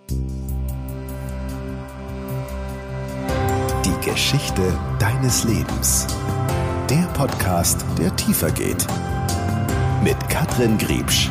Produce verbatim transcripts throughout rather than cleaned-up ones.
Die Geschichte deines Lebens. Der Podcast, der tiefer geht. Mit Katrin Griebsch.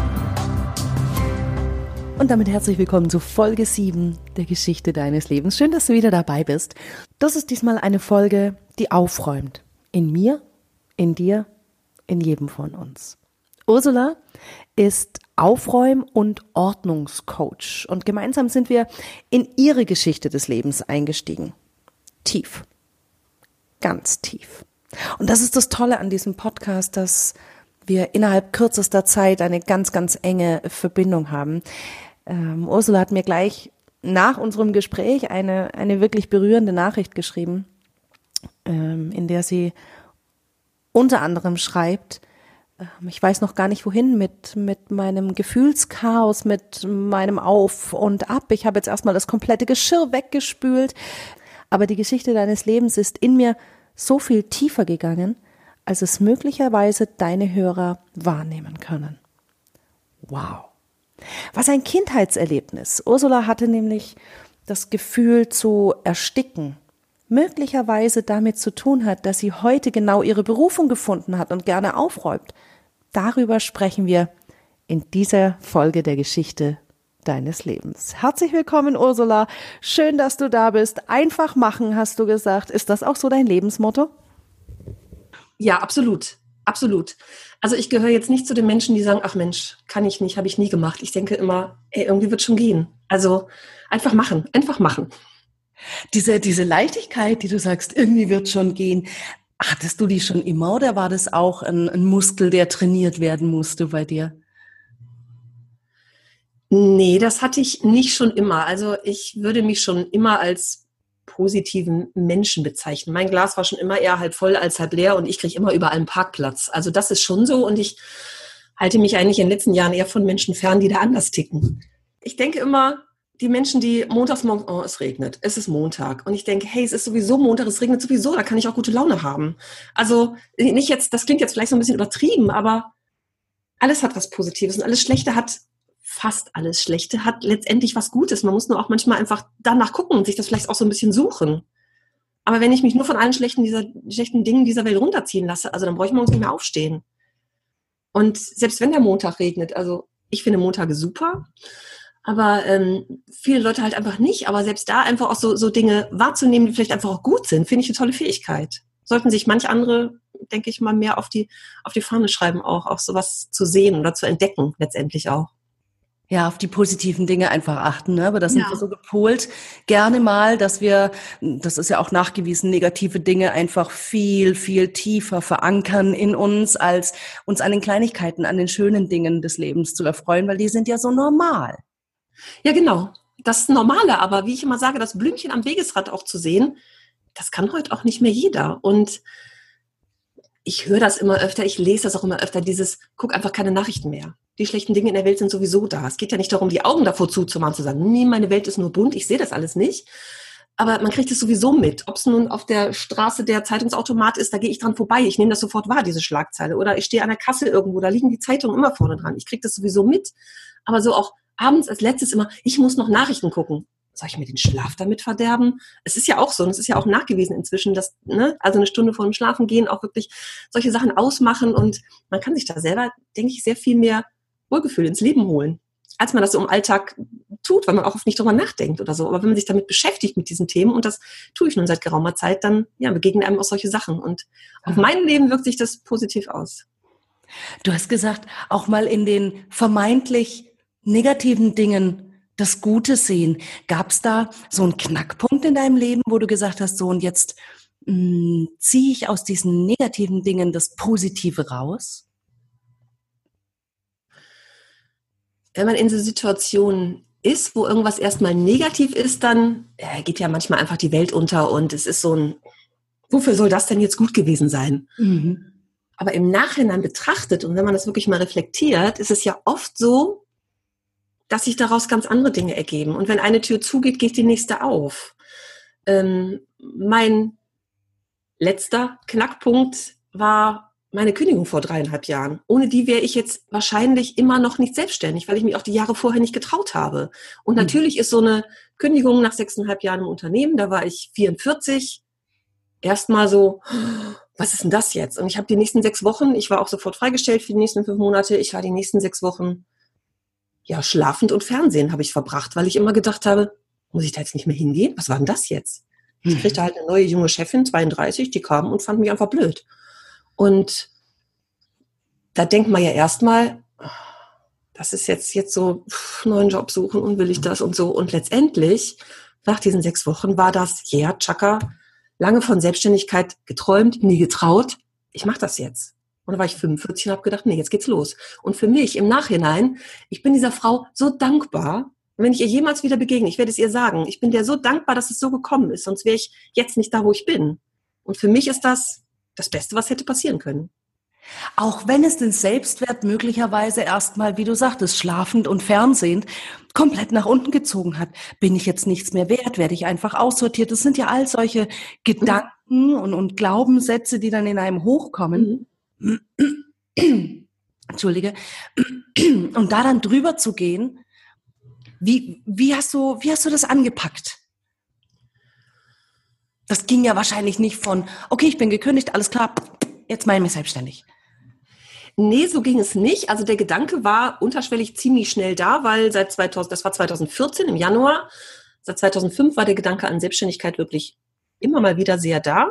Und damit herzlich willkommen zu Folge sieben der Geschichte deines Lebens. Schön, dass du wieder dabei bist. Das ist diesmal eine Folge, die aufräumt. In mir, in dir, in jedem von uns. Ursula ist Aufräum- und Ordnungscoach. Und gemeinsam sind wir in ihre Geschichte des Lebens eingestiegen. Tief. Ganz tief. Und das ist das Tolle an diesem Podcast, dass wir innerhalb kürzester Zeit eine ganz, ganz enge Verbindung haben. Ähm, Ursula hat mir gleich nach unserem Gespräch eine, eine wirklich berührende Nachricht geschrieben, ähm, in der sie unter anderem schreibt, ähm, ich weiß noch gar nicht wohin mit, mit meinem Gefühlschaos, mit meinem Auf und Ab. Ich habe jetzt erstmal das komplette Geschirr weggespült. Aber die Geschichte deines Lebens ist in mir so viel tiefer gegangen, als es möglicherweise deine Hörer wahrnehmen können. Wow. Was ein Kindheitserlebnis. Ursula hatte nämlich das Gefühl zu ersticken, möglicherweise damit zu tun hat, dass sie heute genau ihre Berufung gefunden hat und gerne aufräumt. Darüber sprechen wir in dieser Folge der Geschichte deines Lebens. Herzlich willkommen, Ursula. Schön, dass du da bist. Einfach machen, hast du gesagt. Ist das auch so dein Lebensmotto? Ja, absolut. Absolut. Also ich gehöre jetzt nicht zu den Menschen, die sagen, ach Mensch, kann ich nicht, habe ich nie gemacht. Ich denke immer, ey, irgendwie wird schon gehen. Also einfach machen, einfach machen. Diese, diese Leichtigkeit, die du sagst, irgendwie wird schon gehen. Hattest du die schon immer oder war das auch ein, ein Muskel, der trainiert werden musste bei dir? Nee, das hatte ich nicht schon immer. Also ich würde mich schon immer als positiven Menschen bezeichnen. Mein Glas war schon immer eher halb voll als halb leer und ich kriege immer überall einen Parkplatz. Also das ist schon so und ich halte mich eigentlich in den letzten Jahren eher von Menschen fern, die da anders ticken. Ich denke immer, die Menschen, die montags morgens, oh, es regnet, es ist Montag. Und ich denke, hey, es ist sowieso Montag, es regnet sowieso, da kann ich auch gute Laune haben. Also nicht jetzt, das klingt jetzt vielleicht so ein bisschen übertrieben, aber alles hat was Positives und alles Schlechte hat fast alles Schlechte hat letztendlich was Gutes. Man muss nur auch manchmal einfach danach gucken und sich das vielleicht auch so ein bisschen suchen. Aber wenn ich mich nur von allen schlechten, dieser, schlechten Dingen dieser Welt runterziehen lasse, also dann brauche ich morgens nicht mehr aufstehen. Und selbst wenn der Montag regnet, also ich finde Montage super, aber ähm, viele Leute halt einfach nicht. Aber selbst da einfach auch so, so Dinge wahrzunehmen, die vielleicht einfach auch gut sind, finde ich eine tolle Fähigkeit. Sollten sich manch andere, denke ich mal, mehr auf die, auf die Fahne schreiben, auch, auch sowas zu sehen oder zu entdecken letztendlich auch. Ja, auf die positiven Dinge einfach achten, ne? Aber das sind Ja. wir so gepolt, gerne mal, dass wir, das ist ja auch nachgewiesen, negative Dinge einfach viel, viel tiefer verankern in uns, als uns an den Kleinigkeiten, an den schönen Dingen des Lebens zu erfreuen, weil die sind ja so normal. Ja, genau. Das Normale, aber wie ich immer sage, das Blümchen am Wegesrand auch zu sehen, das kann heute auch nicht mehr jeder. Und ich höre das immer öfter, ich lese das auch immer öfter, dieses, guck einfach keine Nachrichten mehr. Die schlechten Dinge in der Welt sind sowieso da. Es geht ja nicht darum, die Augen davor zuzumachen, zu sagen, nee, meine Welt ist nur bunt, ich sehe das alles nicht. Aber man kriegt es sowieso mit. Ob es nun auf der Straße der Zeitungsautomat ist, da gehe ich dran vorbei. Ich nehme das sofort wahr, diese Schlagzeile. Oder ich stehe an der Kasse irgendwo, da liegen die Zeitungen immer vorne dran. Ich kriege das sowieso mit. Aber so auch abends als letztes immer, ich muss noch Nachrichten gucken. Soll ich mir den Schlaf damit verderben? Es ist ja auch so, und es ist ja auch nachgewiesen inzwischen, dass, ne, also eine Stunde vor dem Schlafen gehen auch wirklich solche Sachen ausmachen und man kann sich da selber, denke ich, sehr viel mehr Wohlgefühl ins Leben holen, als man das so im Alltag tut, weil man auch oft nicht drüber nachdenkt oder so. Aber wenn man sich damit beschäftigt mit diesen Themen, und das tue ich nun seit geraumer Zeit, dann ja, begegnen einem auch solche Sachen. Und auf mein Leben wirkt sich das positiv aus. Du hast gesagt, auch mal in den vermeintlich negativen Dingen das Gute sehen. Gab es da so einen Knackpunkt in deinem Leben, wo du gesagt hast, so und jetzt mh, ziehe ich aus diesen negativen Dingen das Positive raus? Wenn man in so Situationen ist, wo irgendwas erstmal negativ ist, dann äh, geht ja manchmal einfach die Welt unter und es ist so ein, wofür soll das denn jetzt gut gewesen sein? Mhm. Aber im Nachhinein betrachtet und wenn man das wirklich mal reflektiert, ist es ja oft so, dass sich daraus ganz andere Dinge ergeben. Und wenn eine Tür zugeht, geht die nächste auf. Ähm, mein letzter Knackpunkt war meine Kündigung vor dreieinhalb Jahren. Ohne die wäre ich jetzt wahrscheinlich immer noch nicht selbstständig, weil ich mich auch die Jahre vorher nicht getraut habe. Und natürlich ist so eine Kündigung nach sechseinhalb Jahren im Unternehmen, da war ich vierundvierzig, erstmal so, was ist denn das jetzt? Und ich habe die nächsten sechs Wochen, ich war auch sofort freigestellt für die nächsten fünf Monate, ich war die nächsten sechs Wochen, ja, schlafend und Fernsehen habe ich verbracht, weil ich immer gedacht habe, muss ich da jetzt nicht mehr hingehen? Was war denn das jetzt? Ich kriegte halt eine neue junge Chefin, zweiunddreißig, die kam und fand mich einfach blöd. Und da denkt man ja erstmal, das ist jetzt, jetzt so, pff, neuen Job suchen und will ich das und so. Und letztendlich, nach diesen sechs Wochen war das, ja, yeah, Chaka, lange von Selbstständigkeit geträumt, nie getraut. Ich mache das jetzt. Und da war ich fünfundvierzig und habe gedacht, nee, jetzt geht's los. Und für mich im Nachhinein, ich bin dieser Frau so dankbar, wenn ich ihr jemals wieder begegne, ich werde es ihr sagen, ich bin der so dankbar, dass es so gekommen ist, sonst wäre ich jetzt nicht da, wo ich bin. Und für mich ist das das Beste, was hätte passieren können. Auch wenn es den Selbstwert möglicherweise erstmal, wie du sagtest, schlafend und fernsehend, komplett nach unten gezogen hat. Bin ich jetzt nichts mehr wert? Werde ich einfach aussortiert? Das sind ja all solche Gedanken und, und Glaubenssätze, die dann in einem hochkommen. Mhm. Entschuldige. Und da dann drüber zu gehen, wie, wie hast du, wie hast du das angepackt? Das ging ja wahrscheinlich nicht von, okay, ich bin gekündigt, alles klar, jetzt mache ich mich selbstständig. Nee, so ging es nicht. Also der Gedanke war unterschwellig ziemlich schnell da, weil seit zweitausend, das war zweitausendvierzehn im Januar, seit zweitausendfünf war der Gedanke an Selbstständigkeit wirklich immer mal wieder sehr da.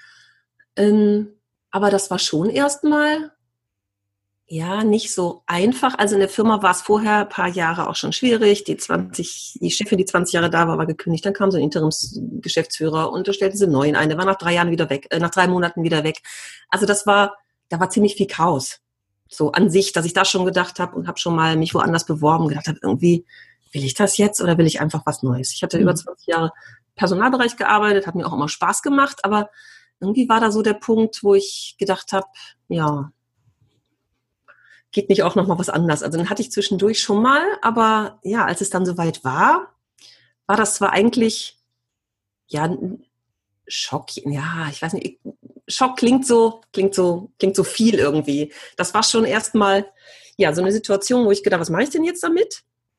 Ähm, aber das war schon erstmal, ja, nicht so einfach. Also in der Firma war es vorher ein paar Jahre auch schon schwierig. Die zwanzig, die Chefin, die zwanzig Jahre da war, war gekündigt. Dann kam so ein Interimsgeschäftsführer und da stellten sie einen neuen ein. Der war nach drei Jahren wieder weg, äh, nach drei Monaten wieder weg. Also das war, da war ziemlich viel Chaos. So an sich, dass ich da schon gedacht habe und habe schon mal mich woanders beworben, gedacht habe, irgendwie, will ich das jetzt oder will ich einfach was Neues? Ich hatte mhm. über zwanzig Jahre im Personalbereich gearbeitet, hat mir auch immer Spaß gemacht, aber irgendwie war da so der Punkt, wo ich gedacht habe, ja, geht nicht auch noch mal was anderes. Also dann hatte ich zwischendurch schon mal, aber ja, als es dann soweit war, war das zwar eigentlich, ja, ein Schock, ja, ich weiß nicht, Schock klingt so, klingt so, klingt so viel irgendwie. Das war schon erstmal, ja, so eine Situation, wo ich gedacht, was mache ich denn jetzt damit?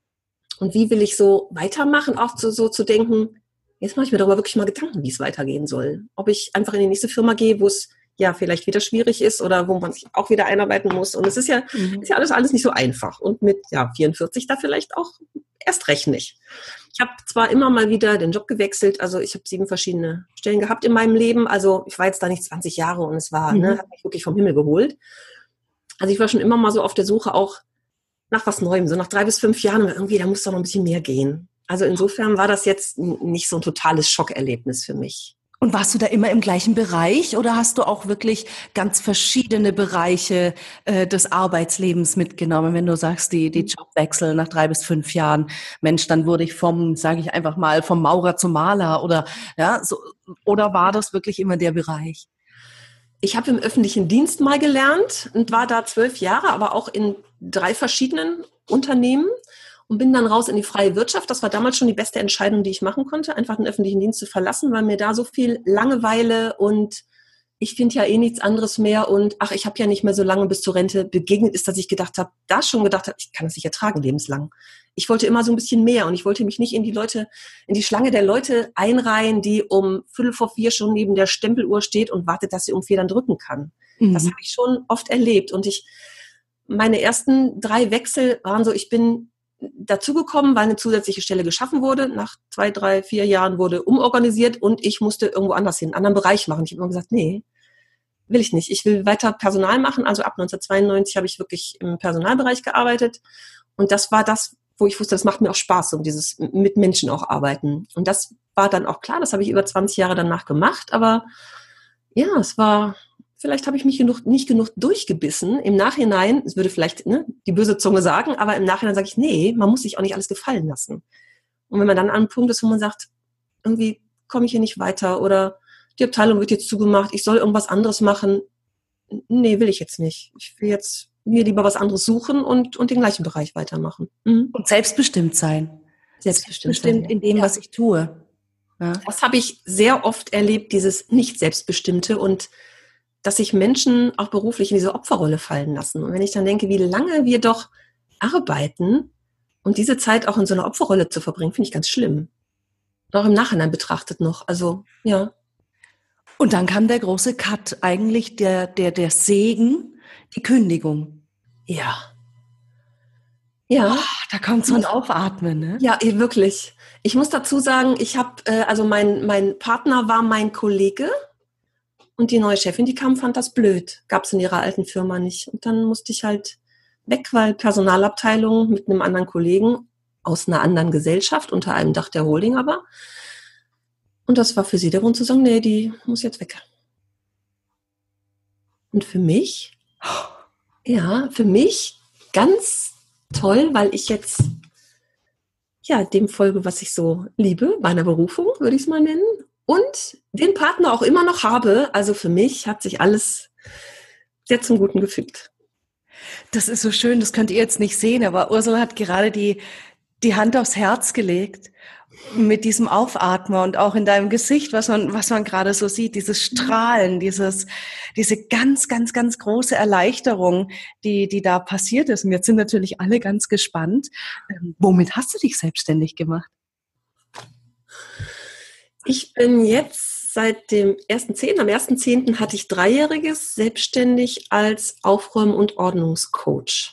Und wie will ich so weitermachen? Auch so, so zu denken, jetzt mache ich mir darüber wirklich mal Gedanken, wie es weitergehen soll. Ob ich einfach in die nächste Firma gehe, wo es ja vielleicht wieder schwierig ist oder wo man sich auch wieder einarbeiten muss. Und es ist ja, mhm. ist ja alles, alles nicht so einfach. Und mit ja, vierundvierzig da vielleicht auch erst recht nicht. Ich habe zwar immer mal wieder den Job gewechselt, also ich habe sieben verschiedene Stellen gehabt in meinem Leben. Also ich war jetzt da nicht zwanzig Jahre und es war, mhm. ne, hat mich wirklich vom Himmel geholt. Also ich war schon immer mal so auf der Suche auch nach was Neuem. So nach drei bis fünf Jahren, aber irgendwie, da muss doch noch ein bisschen mehr gehen. Also insofern war das jetzt nicht so ein totales Schockerlebnis für mich. Und warst du da immer im gleichen Bereich oder hast du auch wirklich ganz verschiedene Bereiche äh, des Arbeitslebens mitgenommen, wenn du sagst, die, die Jobwechsel nach drei bis fünf Jahren, Mensch, dann wurde ich vom, sage ich einfach mal, vom Maurer zum Maler oder ja, so, oder war das wirklich immer der Bereich? Ich habe im öffentlichen Dienst mal gelernt und war da zwölf Jahre, aber auch in drei verschiedenen Unternehmen. Und bin dann raus in die freie Wirtschaft. Das war damals schon die beste Entscheidung, die ich machen konnte, einfach den öffentlichen Dienst zu verlassen, weil mir da so viel Langeweile und ich finde ja eh nichts anderes mehr und ach, ich habe ja nicht mehr so lange bis zur Rente begegnet ist, dass ich gedacht habe, da schon gedacht habe, ich kann das nicht ertragen lebenslang. Ich wollte immer so ein bisschen mehr und ich wollte mich nicht in die Leute, in die Schlange der Leute einreihen, die um Viertel vor vier schon neben der Stempeluhr steht und wartet, dass sie um vier dann drücken kann. Mhm. Das habe ich schon oft erlebt und ich, meine ersten drei Wechsel waren so, ich bin dazugekommen, weil eine zusätzliche Stelle geschaffen wurde. Nach zwei, drei, vier Jahren wurde umorganisiert und ich musste irgendwo anders hin, einen anderen Bereich machen. Ich habe immer gesagt, nee, will ich nicht. Ich will weiter Personal machen. Also ab neunzehnhundertzweiundneunzig habe ich wirklich im Personalbereich gearbeitet. Und das war das, wo ich wusste, das macht mir auch Spaß, um dieses mit Menschen auch arbeiten. Und das war dann auch klar, das habe ich über zwanzig Jahre danach gemacht. Aber ja, es war... Vielleicht habe ich mich genug, nicht genug durchgebissen. Im Nachhinein, es würde vielleicht ne, die böse Zunge sagen, aber im Nachhinein sage ich, nee, man muss sich auch nicht alles gefallen lassen. Und wenn man dann an einem Punkt ist, wo man sagt, irgendwie komme ich hier nicht weiter oder die Abteilung wird jetzt zugemacht, ich soll irgendwas anderes machen. Nee, will ich jetzt nicht. Ich will jetzt mir lieber was anderes suchen und, und den gleichen Bereich weitermachen. Mhm. Und selbstbestimmt sein. Selbstbestimmt, selbstbestimmt sein, in dem, ja. was ich tue. Ja. Das habe ich sehr oft erlebt, dieses Nicht-Selbstbestimmte und dass sich Menschen auch beruflich in diese Opferrolle fallen lassen. Und wenn ich dann denke, wie lange wir doch arbeiten und diese Zeit auch in so einer Opferrolle zu verbringen, finde ich ganz schlimm. Auch im Nachhinein betrachtet noch. Also, ja. Und dann kam der große Cut, eigentlich der, der, der Segen, die Kündigung. Ja. Ja. Oh, da kommt so ein Aufatmen, ne? Ja, wirklich. Ich muss dazu sagen, ich habe, äh, also mein, mein Partner war mein Kollege und die neue Chefin, die kam, fand das blöd. Gab es in ihrer alten Firma nicht. Und dann musste ich halt weg, weil Personalabteilung mit einem anderen Kollegen aus einer anderen Gesellschaft, unter einem Dach der Holding aber. Und das war für sie der Grund zu sagen, nee, die muss jetzt weg. Und für mich, ja, für mich ganz toll, weil ich jetzt ja dem folge, was ich so liebe, meiner Berufung, würde ich es mal nennen. Und den Partner auch immer noch habe. Also für mich hat sich alles sehr zum Guten gefügt. Das ist so schön, das könnt ihr jetzt nicht sehen, aber Ursula hat gerade die, die Hand aufs Herz gelegt mit diesem Aufatmen und auch in deinem Gesicht, was man, was man gerade so sieht, dieses Strahlen, dieses, diese ganz, ganz, ganz große Erleichterung, die, die da passiert ist. Und jetzt sind natürlich alle ganz gespannt. Ähm, womit hast du dich selbstständig gemacht? Ich bin jetzt seit dem ersten zehnten Am ersten zehnten hatte ich Dreijähriges selbstständig als Aufräum- und Ordnungscoach.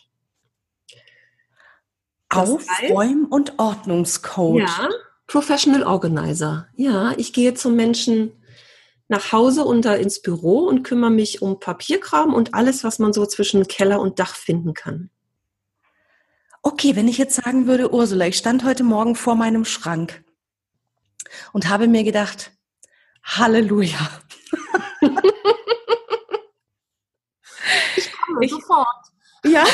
Das Aufräum- und Ordnungscoach. Ja, Professional Organizer. Ja, ich gehe zum Menschen nach Hause und da ins Büro und kümmere mich um Papierkram und alles, was man so zwischen Keller und Dach finden kann. Okay, wenn ich jetzt sagen würde, Ursula, ich stand heute Morgen vor meinem Schrank und habe mir gedacht, Halleluja. Ich komme ich, sofort. Ja.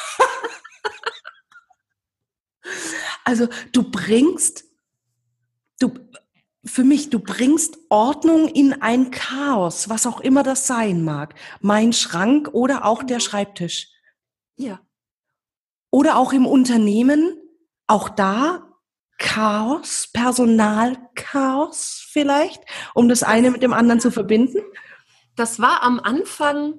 Also du bringst, du, für mich, du bringst Ordnung in ein Chaos, was auch immer das sein mag. Mein Schrank oder auch der Schreibtisch. Ja. Oder auch im Unternehmen, auch da Chaos, Personalchaos vielleicht, um das eine mit dem anderen zu verbinden? Das war am Anfang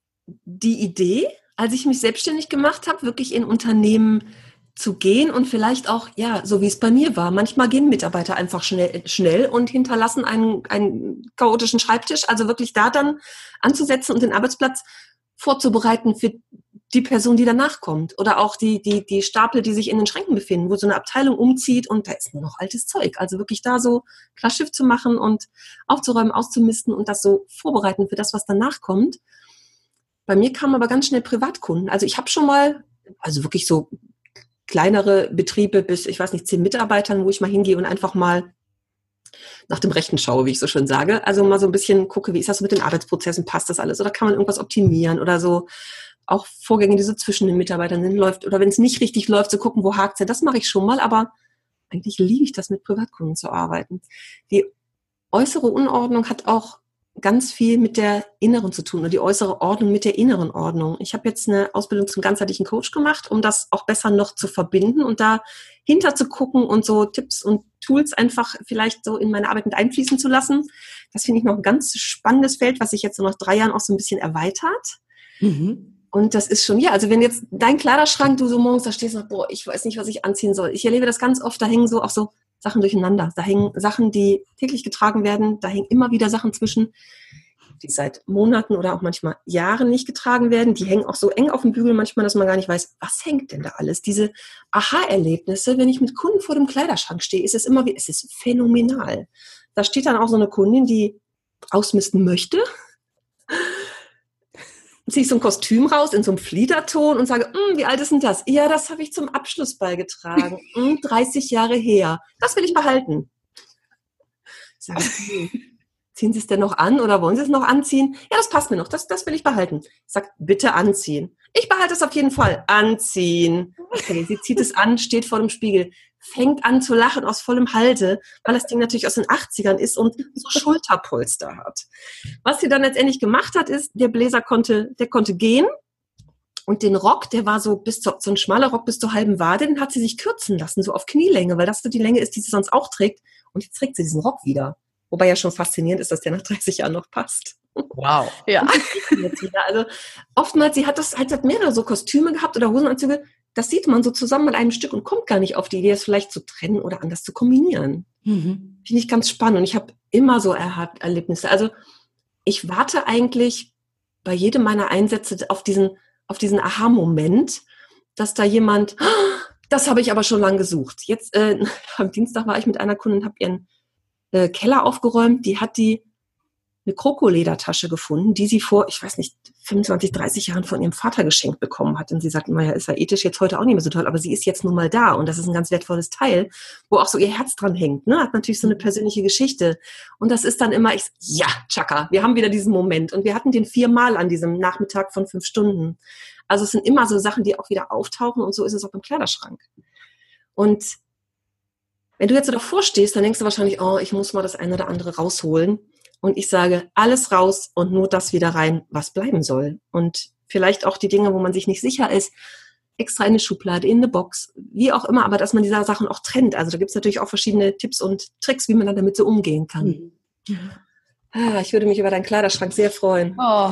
die Idee, als ich mich selbstständig gemacht habe, wirklich in Unternehmen zu gehen und vielleicht auch, ja, so wie es bei mir war. Manchmal gehen Mitarbeiter einfach schnell, schnell und hinterlassen einen, einen chaotischen Schreibtisch. Also wirklich da dann anzusetzen und den Arbeitsplatz vorzubereiten für die Person, die danach kommt. Oder auch die, die, die Stapel, die sich in den Schränken befinden, wo so eine Abteilung umzieht und da ist nur noch altes Zeug. Also wirklich da so klar Schiff zu machen und aufzuräumen, auszumisten und das so vorbereiten für das, was danach kommt. Bei mir kamen aber ganz schnell Privatkunden. Also ich habe schon mal, also wirklich so kleinere Betriebe bis, ich weiß nicht, zehn Mitarbeitern, wo ich mal hingehe und einfach mal nach dem Rechten schaue, wie ich so schön sage. Also mal so ein bisschen gucke, wie ist das mit den Arbeitsprozessen, passt das alles? Oder kann man irgendwas optimieren oder so? Auch Vorgänge, die so zwischen den Mitarbeitern sind, läuft. Oder wenn es nicht richtig läuft, zu gucken, wo hakt es denn? Das mache ich schon mal, aber eigentlich liebe ich das, mit Privatkunden zu arbeiten. Die äußere Unordnung hat auch ganz viel mit der inneren zu tun und die äußere Ordnung mit der inneren Ordnung. Ich habe jetzt eine Ausbildung zum ganzheitlichen Coach gemacht, um das auch besser noch zu verbinden und da hinter zu gucken und so Tipps und Tools einfach vielleicht so in meine Arbeit mit einfließen zu lassen. Das finde ich noch ein ganz spannendes Feld, was sich jetzt so nach drei Jahren auch so ein bisschen erweitert. Mhm. Und das ist schon, ja, also wenn jetzt dein Kleiderschrank, du so morgens da stehst und sagst, boah, ich weiß nicht, was ich anziehen soll. Ich erlebe das ganz oft, da hängen so auch so Sachen durcheinander. Da hängen Sachen, die täglich getragen werden. Da hängen immer wieder Sachen zwischen, die seit Monaten oder auch manchmal Jahren nicht getragen werden. Die hängen auch so eng auf dem Bügel manchmal, dass man gar nicht weiß, was hängt denn da alles? Diese Aha-Erlebnisse, wenn ich mit Kunden vor dem Kleiderschrank stehe, ist es immer wie, es ist phänomenal. Da steht dann auch so eine Kundin, die ausmisten möchte, ziehe ich so ein Kostüm raus in so einem Fliederton und sage, wie alt ist denn das? Ja, das habe ich zum Abschluss beigetragen. hm, dreißig Jahre her. Das will ich behalten. Sage ich, ziehen Sie es denn noch an oder wollen Sie es noch anziehen? Ja, das passt mir noch. Das, das will ich behalten. Ich sage, bitte anziehen. Ich behalte es auf jeden Fall. Anziehen. Okay, sie zieht es an, steht vor dem Spiegel, fängt an zu lachen aus vollem Halse, weil das Ding natürlich aus den achtzigern ist und so Schulterpolster hat. Was sie dann letztendlich gemacht hat, ist, der Bläser konnte, der konnte gehen und den Rock, der war so bis zu, so ein schmaler Rock bis zur halben Wade, den hat sie sich kürzen lassen, so auf Knielänge, weil das so die Länge ist, die sie sonst auch trägt. Und jetzt trägt sie diesen Rock wieder. Wobei ja schon faszinierend ist, dass der nach dreißig Jahren noch passt. Wow. Ja. Jetzt wieder. Also oftmals, sie hat das halt hat mehrere so Kostüme gehabt oder Hosenanzüge, das sieht man so zusammen mit einem Stück und kommt gar nicht auf die Idee, es vielleicht zu trennen oder anders zu kombinieren. Mhm. Finde ich ganz spannend und ich habe immer so Er- Erlebnisse. Also ich warte eigentlich bei jedem meiner Einsätze auf diesen, auf diesen Aha-Moment, dass da jemand, das habe ich aber schon lange gesucht. Jetzt äh, am Dienstag war ich mit einer Kundin und habe ihren äh, Keller aufgeräumt. Die hat die eine Krokoledertasche gefunden, die sie vor, ich weiß nicht, fünfundzwanzig, dreißig Jahren von ihrem Vater geschenkt bekommen hat. Und sie sagt, naja, ist ja ethisch jetzt heute auch nicht mehr so toll, aber sie ist jetzt nun mal da und das ist ein ganz wertvolles Teil, wo auch so ihr Herz dran hängt. Ne? Hat natürlich so eine persönliche Geschichte. Und das ist dann immer, ich ja, Chaka, wir haben wieder diesen Moment. Und wir hatten den viermal an diesem Nachmittag von fünf Stunden. Also es sind immer so Sachen, die auch wieder auftauchen und so ist es auch im Kleiderschrank. Und wenn du jetzt so davor stehst, dann denkst du wahrscheinlich, oh, ich muss mal das eine oder andere rausholen. Und ich sage, alles raus und nur das wieder rein, was bleiben soll. Und vielleicht auch die Dinge, wo man sich nicht sicher ist, extra in eine Schublade, in eine Box, wie auch immer, aber dass man diese Sachen auch trennt. Also da gibt es natürlich auch verschiedene Tipps und Tricks, wie man dann damit so umgehen kann. Mhm. Ah, ich würde mich über deinen Kleiderschrank sehr freuen. Oh.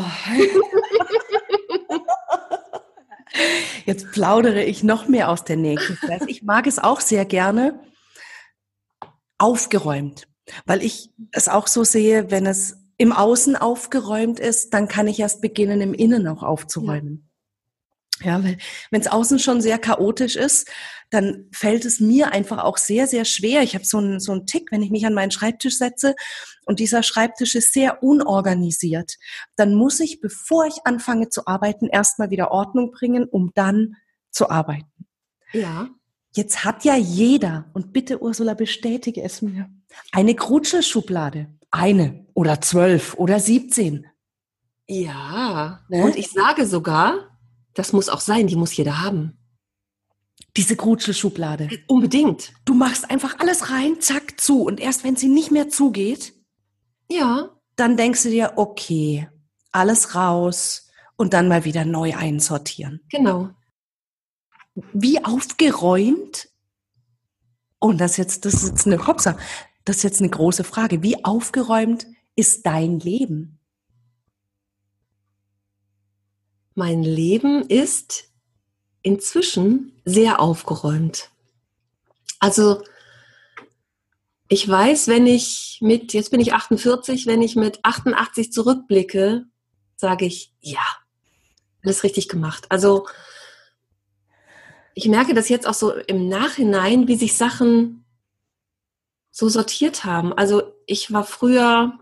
Jetzt plaudere ich noch mehr aus der Nähkästchen. Ich mag es auch sehr gerne aufgeräumt. Weil ich es auch so sehe, wenn es im Außen aufgeräumt ist, dann kann ich erst beginnen, im Innen auch aufzuräumen. Ja, ja, weil wenn es außen schon sehr chaotisch ist, dann fällt es mir einfach auch sehr, sehr schwer. Ich habe so einen so einen Tick, wenn ich mich an meinen Schreibtisch setze und dieser Schreibtisch ist sehr unorganisiert, dann muss ich, bevor ich anfange zu arbeiten, erstmal wieder Ordnung bringen, um dann zu arbeiten. Ja. Jetzt hat ja jeder, und bitte Ursula, bestätige es mir, eine Grutschelschublade. Eine oder zwölf oder siebzehn. Ja, Ne? Und ich sage sogar, das muss auch sein, die muss jeder haben. Diese Grutschelschublade. Unbedingt. Du machst einfach alles rein, zack, zu. Und erst wenn sie nicht mehr zugeht, ja, dann denkst du dir, okay, alles raus und dann mal wieder neu einsortieren. Genau. Wie aufgeräumt, und das jetzt, das ist jetzt eine Hopsa, das ist jetzt eine große Frage, wie aufgeräumt ist dein Leben? Mein Leben ist inzwischen sehr aufgeräumt. Also ich weiß, wenn ich mit, jetzt bin ich achtundvierzig, wenn ich mit achtundachtzig zurückblicke, sage ich, ja, alles richtig gemacht. Also ich merke das jetzt auch so im Nachhinein, wie sich Sachen so sortiert haben. Also ich war früher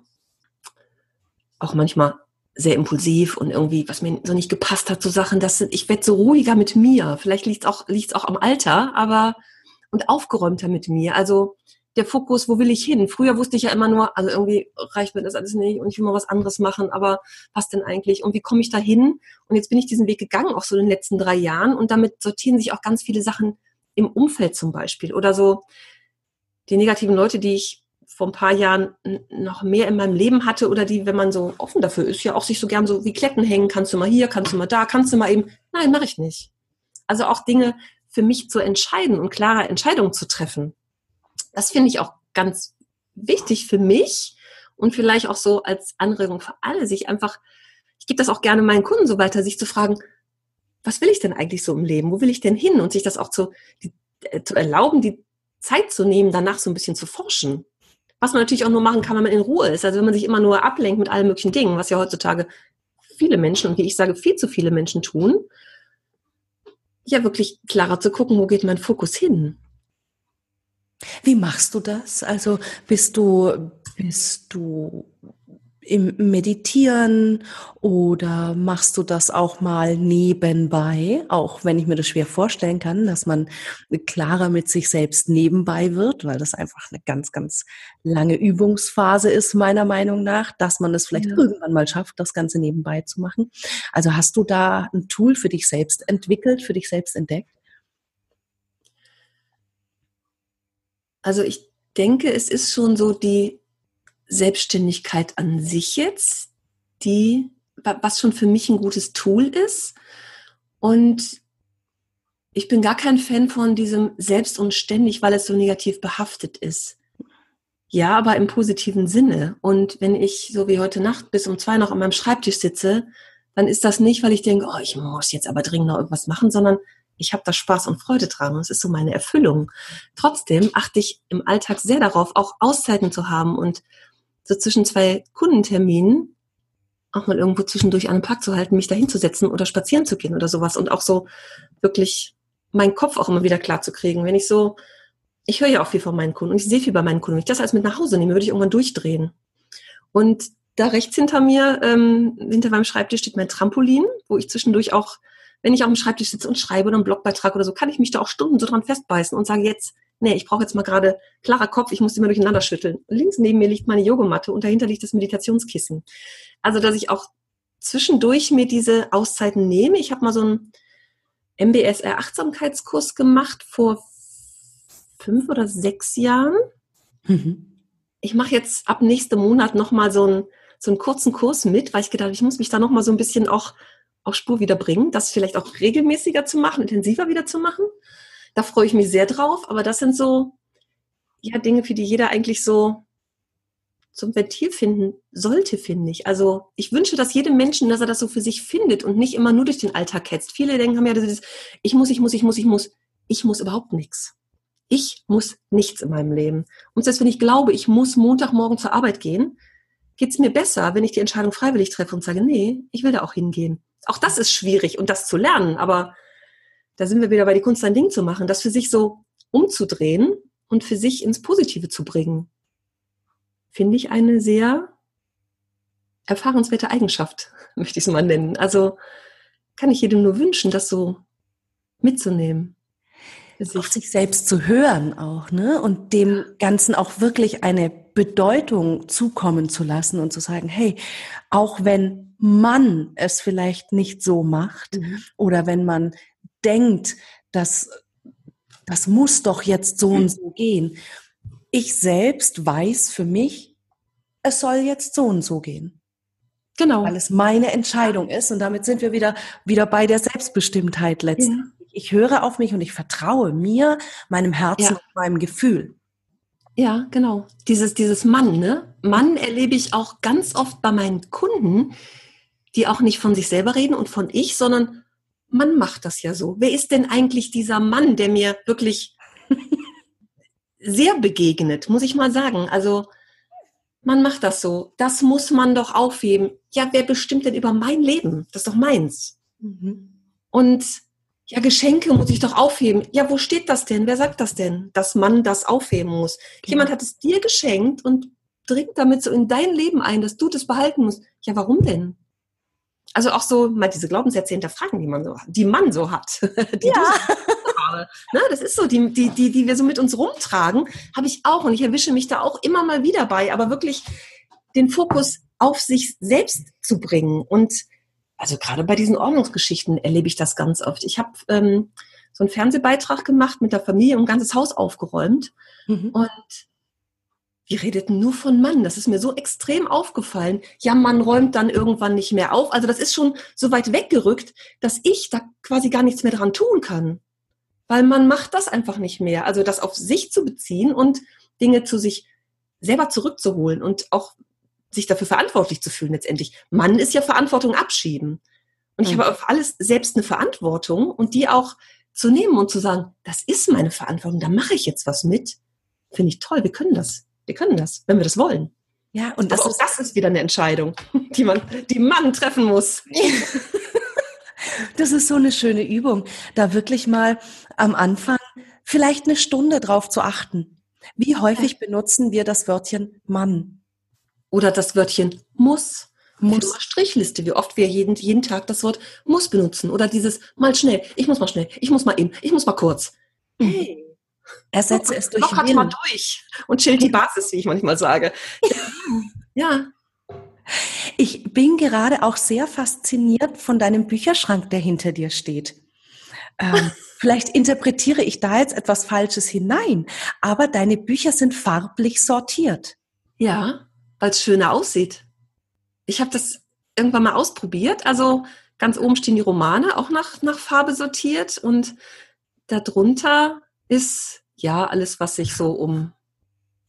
auch manchmal sehr impulsiv und irgendwie, was mir so nicht gepasst hat, so Sachen, das sind, ich werde so ruhiger mit mir. Vielleicht liegt es auch, liegt's auch am Alter, aber und aufgeräumter mit mir. Also der Fokus, wo will ich hin? Früher wusste ich ja immer nur, also irgendwie reicht mir das alles nicht und ich will mal was anderes machen, aber was denn eigentlich? Und wie komme ich da hin? Und jetzt bin ich diesen Weg gegangen, auch so in den letzten drei Jahren und damit sortieren sich auch ganz viele Sachen im Umfeld zum Beispiel oder so die negativen Leute, die ich vor ein paar Jahren noch mehr in meinem Leben hatte oder die, wenn man so offen dafür ist, ja auch sich so gern so wie Kletten hängen, kannst du mal hier, kannst du mal da, kannst du mal eben, nein, mache ich nicht. Also auch Dinge für mich zu entscheiden und klare Entscheidungen zu treffen. Das finde ich auch ganz wichtig für mich und vielleicht auch so als Anregung für alle, sich einfach, ich gebe das auch gerne meinen Kunden so weiter, sich zu fragen, was will ich denn eigentlich so im Leben? Wo will ich denn hin? Und sich das auch zu, die, äh, zu erlauben, die Zeit zu nehmen, danach so ein bisschen zu forschen. Was man natürlich auch nur machen kann, wenn man in Ruhe ist. Also wenn man sich immer nur ablenkt mit allen möglichen Dingen, was ja heutzutage viele Menschen, und wie ich sage, viel zu viele Menschen tun, ja wirklich klarer zu gucken, wo geht mein Fokus hin? Wie machst du das? Also bist du, bist du im Meditieren oder machst du das auch mal nebenbei? Auch wenn ich mir das schwer vorstellen kann, dass man klarer mit sich selbst nebenbei wird, weil das einfach eine ganz, ganz lange Übungsphase ist, meiner Meinung nach, dass man es vielleicht ja. irgendwann mal schafft, das Ganze nebenbei zu machen. Also hast du da ein Tool für dich selbst entwickelt, für dich selbst entdeckt? Also ich denke, es ist schon so die Selbstständigkeit an sich jetzt, die, was schon für mich ein gutes Tool ist. Und ich bin gar kein Fan von diesem selbst und ständig, weil es so negativ behaftet ist. Ja, aber im positiven Sinne. Und wenn ich, so wie heute Nacht, bis um zwei noch an meinem Schreibtisch sitze, dann ist das nicht, weil ich denke, oh, ich muss jetzt aber dringend noch irgendwas machen, sondern ich habe da Spaß und Freude dran. Und es ist so meine Erfüllung. Trotzdem achte ich im Alltag sehr darauf, auch Auszeiten zu haben und so zwischen zwei Kundenterminen auch mal irgendwo zwischendurch an den Park zu halten, mich da hinzusetzen oder spazieren zu gehen oder sowas. Und auch so wirklich meinen Kopf auch immer wieder klar zu kriegen. Wenn ich so, ich höre ja auch viel von meinen Kunden und ich sehe viel bei meinen Kunden. Wenn ich das alles mit nach Hause nehme, würde ich irgendwann durchdrehen. Und da rechts hinter mir, ähm, hinter meinem Schreibtisch steht mein Trampolin, wo ich zwischendurch auch, wenn ich auf dem Schreibtisch sitze und schreibe oder einen Blogbeitrag oder so, kann ich mich da auch Stunden so dran festbeißen und sage jetzt, nee, ich brauche jetzt mal gerade klarer Kopf, ich muss immer durcheinander schütteln. Links neben mir liegt meine Yogamatte und dahinter liegt das Meditationskissen. Also, dass ich auch zwischendurch mir diese Auszeiten nehme. Ich habe mal so einen M B S R-Achtsamkeitskurs gemacht vor fünf oder sechs Jahren. Mhm. Ich mache jetzt ab nächsten Monat nochmal so einen, so einen kurzen Kurs mit, weil ich gedacht habe, ich muss mich da nochmal so ein bisschen auch auf Spur wieder bringen, das vielleicht auch regelmäßiger zu machen, intensiver wieder zu machen. Da freue ich mich sehr drauf, aber das sind so ja Dinge, für die jeder eigentlich so zum Ventil finden sollte, finde ich. Also ich wünsche, dass jedem Menschen, dass er das so für sich findet und nicht immer nur durch den Alltag hetzt. Viele denken, haben ja dieses, ich muss, ich muss, ich muss, ich muss. Ich muss überhaupt nichts. Ich muss nichts in meinem Leben. Und selbst wenn ich glaube, ich muss Montagmorgen zur Arbeit gehen, geht es mir besser, wenn ich die Entscheidung freiwillig treffe und sage, nee, ich will da auch hingehen. Auch das ist schwierig und das zu lernen, aber da sind wir wieder bei die Kunst, ein Ding zu machen, das für sich so umzudrehen und für sich ins Positive zu bringen. Finde ich eine sehr erfahrenswerte Eigenschaft, möchte ich es mal nennen. Also kann ich jedem nur wünschen, das so mitzunehmen. Auf sich selbst zu hören auch, ne? Und dem Ganzen auch wirklich eine Bedeutung zukommen zu lassen und zu sagen, hey, auch wenn man es vielleicht nicht so macht mhm. oder wenn man denkt, dass das muss doch jetzt so und so gehen. Ich selbst weiß für mich, es soll jetzt so und so gehen. Genau. Weil es meine Entscheidung ist und damit sind wir wieder, wieder bei der Selbstbestimmtheit letztendlich. Ja. Ich höre auf mich und ich vertraue mir, meinem Herzen ja. und meinem Gefühl. Ja, genau. Dieses, dieses Mann, ne? Mann erlebe ich auch ganz oft bei meinen Kunden, die auch nicht von sich selber reden und von ich, sondern man macht das ja so. Wer ist denn eigentlich dieser Mann, der mir wirklich sehr begegnet, muss ich mal sagen. Also man macht das so. Das muss man doch aufheben. Ja, wer bestimmt denn über mein Leben? Das ist doch meins. Mhm. Und ja, Geschenke muss ich doch aufheben. Ja, wo steht das denn? Wer sagt das denn, dass man das aufheben muss? Okay. Jemand hat es dir geschenkt und dringt damit so in dein Leben ein, dass du das behalten musst. Ja, warum denn? Also auch so mal diese Glaubenssätze hinterfragen, die man so hat, die man so hat. Die ja. du so ne, das ist so, die, die, die, die wir so mit uns rumtragen, habe ich auch. Und ich erwische mich da auch immer mal wieder bei, aber wirklich den Fokus auf sich selbst zu bringen. Und also gerade bei diesen Ordnungsgeschichten erlebe ich das ganz oft. Ich habe ähm, so einen Fernsehbeitrag gemacht mit der Familie und ein ganzes Haus aufgeräumt. Mhm. Und wir redeten nur von Mann. Das ist mir so extrem aufgefallen. Ja, man räumt dann irgendwann nicht mehr auf. Also das ist schon so weit weggerückt, dass ich da quasi gar nichts mehr dran tun kann. Weil man macht das einfach nicht mehr. Also das auf sich zu beziehen und Dinge zu sich selber zurückzuholen und auch sich dafür verantwortlich zu fühlen letztendlich. Mann ist ja Verantwortung abschieben. Und ich mhm. habe auf alles selbst eine Verantwortung und die auch zu nehmen und zu sagen, das ist meine Verantwortung, da mache ich jetzt was mit. Finde ich toll, wir können das. Wir können das, wenn wir das wollen. Ja, und das, Aber auch ist, das ist wieder eine Entscheidung, die man, die man treffen muss. Das ist so eine schöne Übung, da wirklich mal am Anfang vielleicht eine Stunde drauf zu achten. Wie häufig ja. benutzen wir das Wörtchen Mann? Oder das Wörtchen muss. Muss. Strichliste, wie oft wir jeden, jeden Tag das Wort muss benutzen. Oder dieses mal schnell, ich muss mal schnell, ich muss mal eben, ich muss mal kurz. Hey. Ersetze es durch Lockert mal durch und chillt die Basis, wie ich manchmal sage. Ja. Ich bin gerade auch sehr fasziniert von deinem Bücherschrank, der hinter dir steht. Ähm, vielleicht interpretiere ich da jetzt etwas Falsches hinein, aber deine Bücher sind farblich sortiert. Ja, weil es schöner aussieht. Ich habe das irgendwann mal ausprobiert. Also ganz oben stehen die Romane, auch nach, nach Farbe sortiert. Und darunter ist ja alles, was sich so um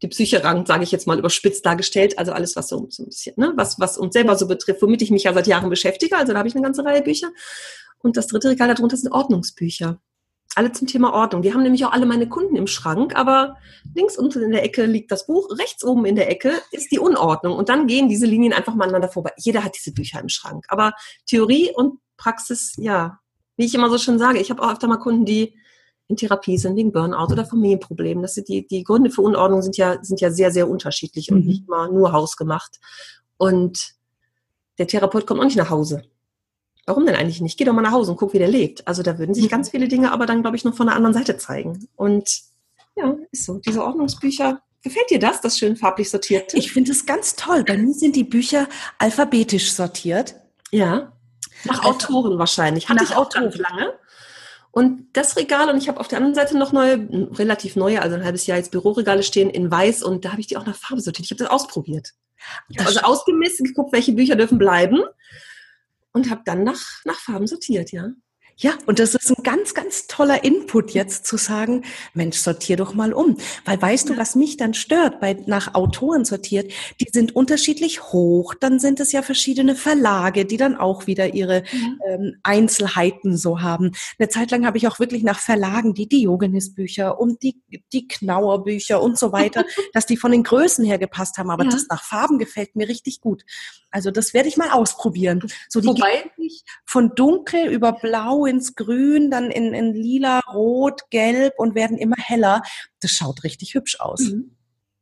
die Psyche rankt, sage ich jetzt mal überspitzt dargestellt. Also alles, was so, so ein bisschen, ne, was, was uns selber so betrifft, womit ich mich ja seit Jahren beschäftige. Also da habe ich eine ganze Reihe Bücher. Und das dritte Regal darunter sind Ordnungsbücher. Alle zum Thema Ordnung. Die haben nämlich auch alle meine Kunden im Schrank, aber links unten in der Ecke liegt das Buch, rechts oben in der Ecke ist die Unordnung. Und dann gehen diese Linien einfach mal aneinander vorbei. Jeder hat diese Bücher im Schrank. Aber Theorie und Praxis, ja, wie ich immer so schön sage, ich habe auch öfter mal Kunden, die in Therapie sind, wegen Burnout oder Familienproblemen. Das sind die, die Gründe für Unordnung sind ja, sind ja sehr, sehr unterschiedlich mhm. und nicht mal nur hausgemacht. Und der Therapeut kommt auch nicht nach Hause. Warum denn eigentlich nicht? Geh doch mal nach Hause und guck, wie der lebt. Also da würden sich ganz viele Dinge aber dann, glaube ich, noch von der anderen Seite zeigen. Und ja, ist so. Diese Ordnungsbücher, gefällt dir das, das schön farblich sortierte? Ich finde es ganz toll. Bei mir sind die Bücher alphabetisch sortiert. Ja, nach also, Autoren wahrscheinlich. Hatte ich auch ganz lange. Und das Regal, und ich habe auf der anderen Seite noch neue, relativ neue, also ein halbes Jahr jetzt Büroregale stehen in weiß und da habe ich die auch nach Farbe sortiert. Ich habe das ausprobiert. Ich habe also ausgemistet, geguckt, welche Bücher dürfen bleiben. Und habe dann nach, nach Farben sortiert, ja. Ja, und das ist ein ganz, ganz toller Input jetzt zu sagen, Mensch, sortier doch mal um. Weil weißt ja. du, was mich dann stört, bei nach Autoren sortiert, die sind unterschiedlich hoch, dann sind es ja verschiedene Verlage, die dann auch wieder ihre ja. ähm, Einzelheiten so haben. Eine Zeit lang habe ich auch wirklich nach Verlagen, die Diogenes-Bücher und die, die Knauer-Bücher und so weiter, dass die von den Größen her gepasst haben, aber ja. das nach Farben gefällt mir richtig gut. Also das werde ich mal ausprobieren. So die Wobei von dunkel über blau ins Grün, dann in, in lila, rot, gelb und werden immer heller. Das schaut richtig hübsch aus. Mhm.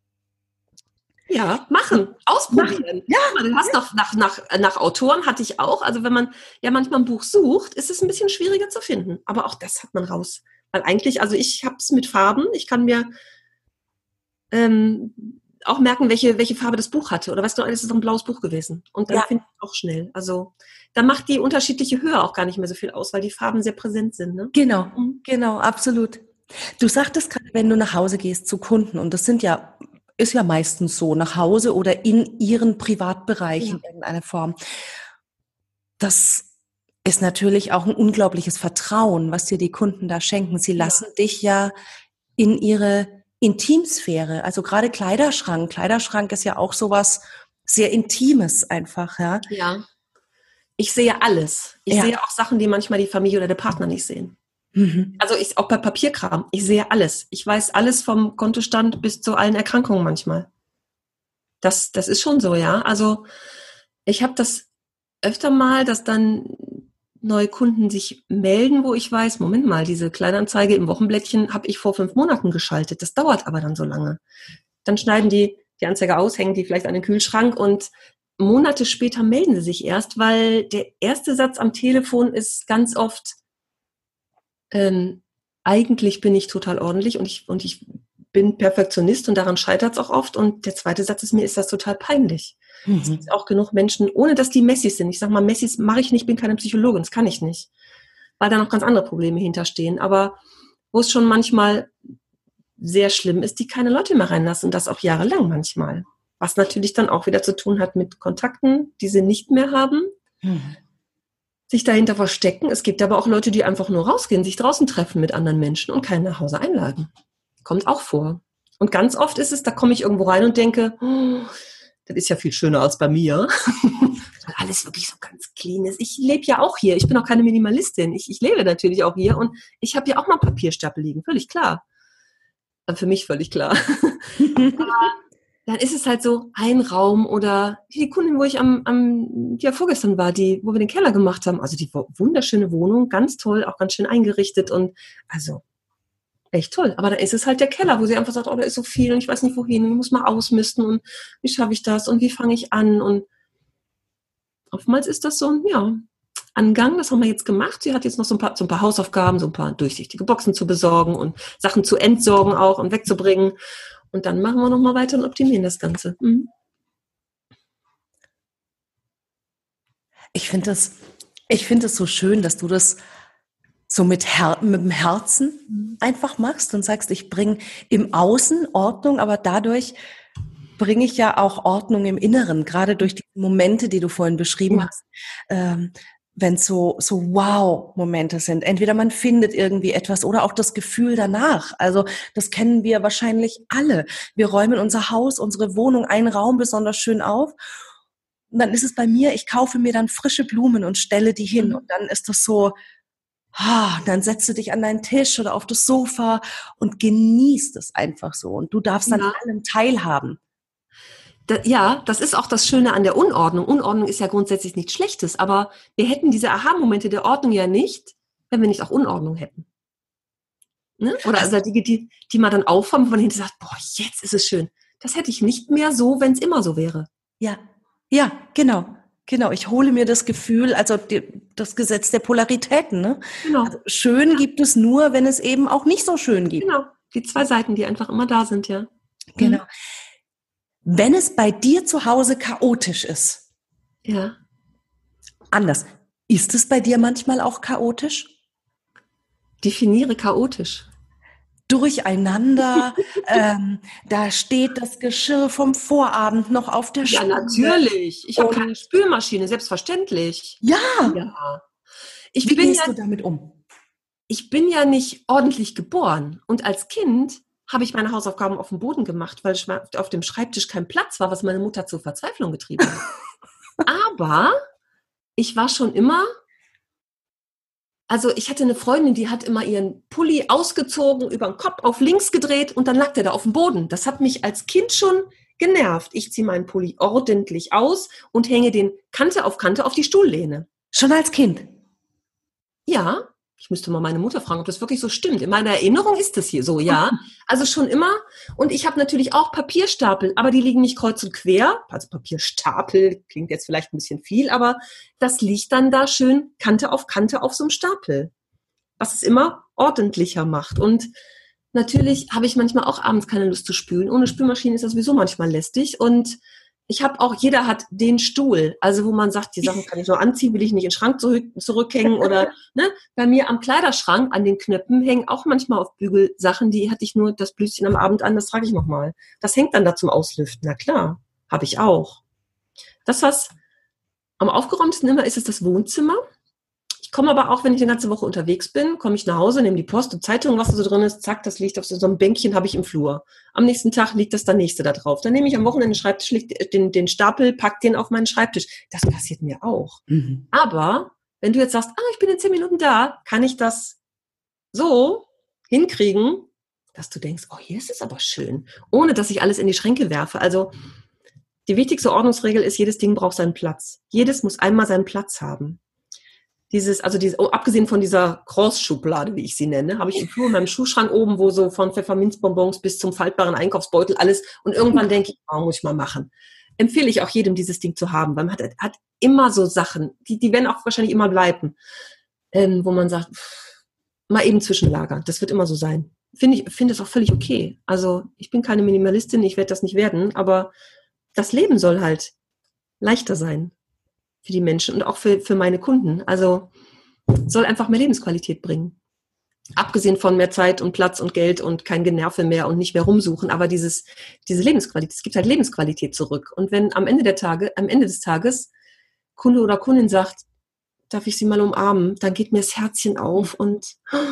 Ja, machen, ausprobieren. Machen. Ja, du hast doch nach, nach, nach Autoren hatte ich auch. Also wenn man ja manchmal ein Buch sucht, ist es ein bisschen schwieriger zu finden. Aber auch das hat man raus. Weil eigentlich, also ich habe es mit Farben. Ich kann mir ähm, auch merken, welche, welche Farbe das Buch hatte. Oder weißt du, es ist doch ein blaues Buch gewesen. Und dann ja. finde ich auch schnell. Also da macht die unterschiedliche Höhe auch gar nicht mehr so viel aus, weil die Farben sehr präsent sind. Ne? Genau, genau, absolut. Du sagtest gerade, wenn du nach Hause gehst zu Kunden, und das sind ja, ist ja meistens so, nach Hause oder in ihren Privatbereich ja. in irgendeiner Form. Das ist natürlich auch ein unglaubliches Vertrauen, was dir die Kunden da schenken. Sie lassen ja. dich ja in ihre Intimsphäre, also gerade Kleiderschrank. Kleiderschrank ist ja auch sowas sehr Intimes einfach, ja. Ja. Ich sehe alles. Ich ja. sehe auch Sachen, die manchmal die Familie oder der Partner nicht sehen. Mhm. Also ich, auch bei Papierkram. Ich sehe alles. Ich weiß alles vom Kontostand bis zu allen Erkrankungen manchmal. Das, das ist schon so, ja. Also ich habe das öfter mal, dass dann neue Kunden sich melden, wo ich weiß, Moment mal, diese Kleinanzeige im Wochenblättchen habe ich vor fünf Monaten geschaltet. Das dauert aber dann so lange. Dann schneiden die die Anzeige aus, hängen die vielleicht an den Kühlschrank und Monate später melden sie sich erst, weil der erste Satz am Telefon ist ganz oft, ähm, eigentlich bin ich total ordentlich und ich, und ich bin Perfektionist und daran scheitert es auch oft. Und der zweite Satz ist, mir ist das total peinlich. Mhm. Es gibt auch genug Menschen, ohne dass die Messis sind. Ich sage mal, Messis mache ich nicht, bin keine Psychologin, das kann ich nicht. Weil da noch ganz andere Probleme hinterstehen. Aber wo es schon manchmal sehr schlimm ist, die keine Leute mehr reinlassen und das auch jahrelang manchmal. Was natürlich dann auch wieder zu tun hat mit Kontakten, die sie nicht mehr haben, mhm. sich dahinter verstecken. Es gibt aber auch Leute, die einfach nur rausgehen, sich draußen treffen mit anderen Menschen und keinen nach Hause einladen. Kommt auch vor. Und ganz oft ist es, da komme ich irgendwo rein und denke, oh, das ist ja viel schöner als bei mir. Weil alles wirklich so ganz clean ist. Ich lebe ja auch hier. Ich bin auch keine Minimalistin. Ich, ich lebe natürlich auch hier und ich habe ja auch mal Papierstapel liegen. Völlig klar. Für mich völlig klar. Aber dann ist es halt so ein Raum oder die Kundin, wo ich am, am die ja vorgestern war, die, wo wir den Keller gemacht haben. Also die wunderschöne Wohnung, ganz toll, auch ganz schön eingerichtet und also echt toll. Aber da ist es halt der Keller, wo sie einfach sagt, oh, da ist so viel und ich weiß nicht wohin und ich muss mal ausmisten und wie schaffe ich das und wie fange ich an und oftmals ist das so ein, ja, Angang, das haben wir jetzt gemacht. Sie hat jetzt noch so ein paar, so ein paar Hausaufgaben, so ein paar durchsichtige Boxen zu besorgen und Sachen zu entsorgen auch und wegzubringen. Und dann machen wir nochmal weiter und optimieren das Ganze. Mhm. Ich finde das, ich finde es so schön, dass du das so mit, Her- mit dem Herzen mhm. einfach machst und sagst, ich bringe im Außen Ordnung, aber dadurch bringe ich ja auch Ordnung im Inneren, gerade durch die Momente, die du vorhin beschrieben ja. hast. Ähm, wenn es so, so Wow-Momente sind. Entweder man findet irgendwie etwas oder auch das Gefühl danach. Also das kennen wir wahrscheinlich alle. Wir räumen unser Haus, unsere Wohnung, einen Raum besonders schön auf. Und dann ist es bei mir, ich kaufe mir dann frische Blumen und stelle die hin. Und dann ist das so, ah, dann setzt du dich an deinen Tisch oder auf das Sofa und genießt es einfach so. Und du darfst an Ja. allem teilhaben. Da, ja, das ist auch das Schöne an der Unordnung. Unordnung ist ja grundsätzlich nichts Schlechtes, aber wir hätten diese Aha-Momente der Ordnung ja nicht, wenn wir nicht auch Unordnung hätten. Ne? Oder also die, die, die man dann aufräumt, wo man hinterher sagt, boah, jetzt ist es schön. Das hätte ich nicht mehr so, wenn es immer so wäre. Ja, ja, genau. Genau, ich hole mir das Gefühl, also die, das Gesetz der Polaritäten. Ne? Genau. Also schön gibt es nur, wenn es eben auch nicht so schön gibt. Genau, die zwei Seiten, die einfach immer da sind, ja. Genau. Mhm. Wenn es bei dir zu Hause chaotisch ist, ja. anders, ist es bei dir manchmal auch chaotisch? Definiere chaotisch. Durcheinander, ähm, da steht das Geschirr vom Vorabend noch auf der Spüle. Ja, natürlich. Ich habe keine Spülmaschine, selbstverständlich. Ja. ja. Ich Wie bin gehst ja, du damit um? Ich bin ja nicht ordentlich geboren. Und als Kind habe ich meine Hausaufgaben auf dem Boden gemacht, weil auf dem Schreibtisch kein Platz war, was meine Mutter zur Verzweiflung getrieben hat. Aber ich war schon immer... Also ich hatte eine Freundin, die hat immer ihren Pulli ausgezogen, über den Kopf auf links gedreht und dann lag der da auf dem Boden. Das hat mich als Kind schon genervt. Ich ziehe meinen Pulli ordentlich aus und hänge den Kante auf Kante auf die Stuhllehne. Schon als Kind? Ja, ich müsste mal meine Mutter fragen, ob das wirklich so stimmt. In meiner Erinnerung ist das hier so, ja. Also schon immer. Und ich habe natürlich auch Papierstapel, aber die liegen nicht kreuz und quer. Also Papierstapel klingt jetzt vielleicht ein bisschen viel, aber das liegt dann da schön Kante auf Kante auf so einem Stapel. Was es immer ordentlicher macht. Und natürlich habe ich manchmal auch abends keine Lust zu spülen. Ohne Spülmaschine ist das sowieso manchmal lästig. Und ich habe auch, jeder hat den Stuhl, also wo man sagt, die Sachen kann ich nur anziehen, will ich nicht in den Schrank zurück, zurückhängen oder ne, bei mir am Kleiderschrank an den Knöpfen hängen auch manchmal auf Bügel Sachen, die hatte ich nur das Blüschen am Abend an, das trage ich nochmal. Das hängt dann da zum Auslüften, na klar, habe ich auch. Das, was am aufgeräumtesten immer ist, ist das Wohnzimmer. Ich komme aber auch, wenn ich eine ganze Woche unterwegs bin, komme ich nach Hause, nehme die Post und Zeitung, was da so drin ist, zack, das liegt auf so einem Bänkchen, habe ich im Flur. Am nächsten Tag liegt das dann nächste da drauf. Dann nehme ich am Wochenende den Schreibtisch, den, den Stapel, pack den auf meinen Schreibtisch. Das passiert mir auch. Mhm. Aber wenn du jetzt sagst, ah, ich bin in zehn Minuten da, kann ich das so hinkriegen, dass du denkst, oh, hier ist es aber schön, ohne dass ich alles in die Schränke werfe. Also die wichtigste Ordnungsregel ist, jedes Ding braucht seinen Platz. Jedes muss einmal seinen Platz haben. Dieses, also dieses, oh, abgesehen von dieser Cross-Schublade, wie ich sie nenne, habe ich im Flur in meinem Schuhschrank oben, wo so von Pfefferminzbonbons bis zum faltbaren Einkaufsbeutel alles und irgendwann denke ich, oh, muss ich mal machen. Empfehle ich auch jedem, dieses Ding zu haben, weil man hat, hat immer so Sachen, die, die werden auch wahrscheinlich immer bleiben, ähm, wo man sagt, pff, mal eben zwischenlagern, das wird immer so sein. Finde ich, finde es auch völlig okay. Also ich bin keine Minimalistin, ich werde das nicht werden, aber das Leben soll halt leichter sein. Für die Menschen und auch für, für meine Kunden. Also soll einfach mehr Lebensqualität bringen. Abgesehen von mehr Zeit und Platz und Geld und kein Generve mehr und nicht mehr rumsuchen, aber dieses, diese Lebensqualität, es gibt halt Lebensqualität zurück. Und wenn am Ende der Tage, am Ende des Tages Kunde oder Kundin sagt, darf ich Sie mal umarmen, dann geht mir das Herzchen auf und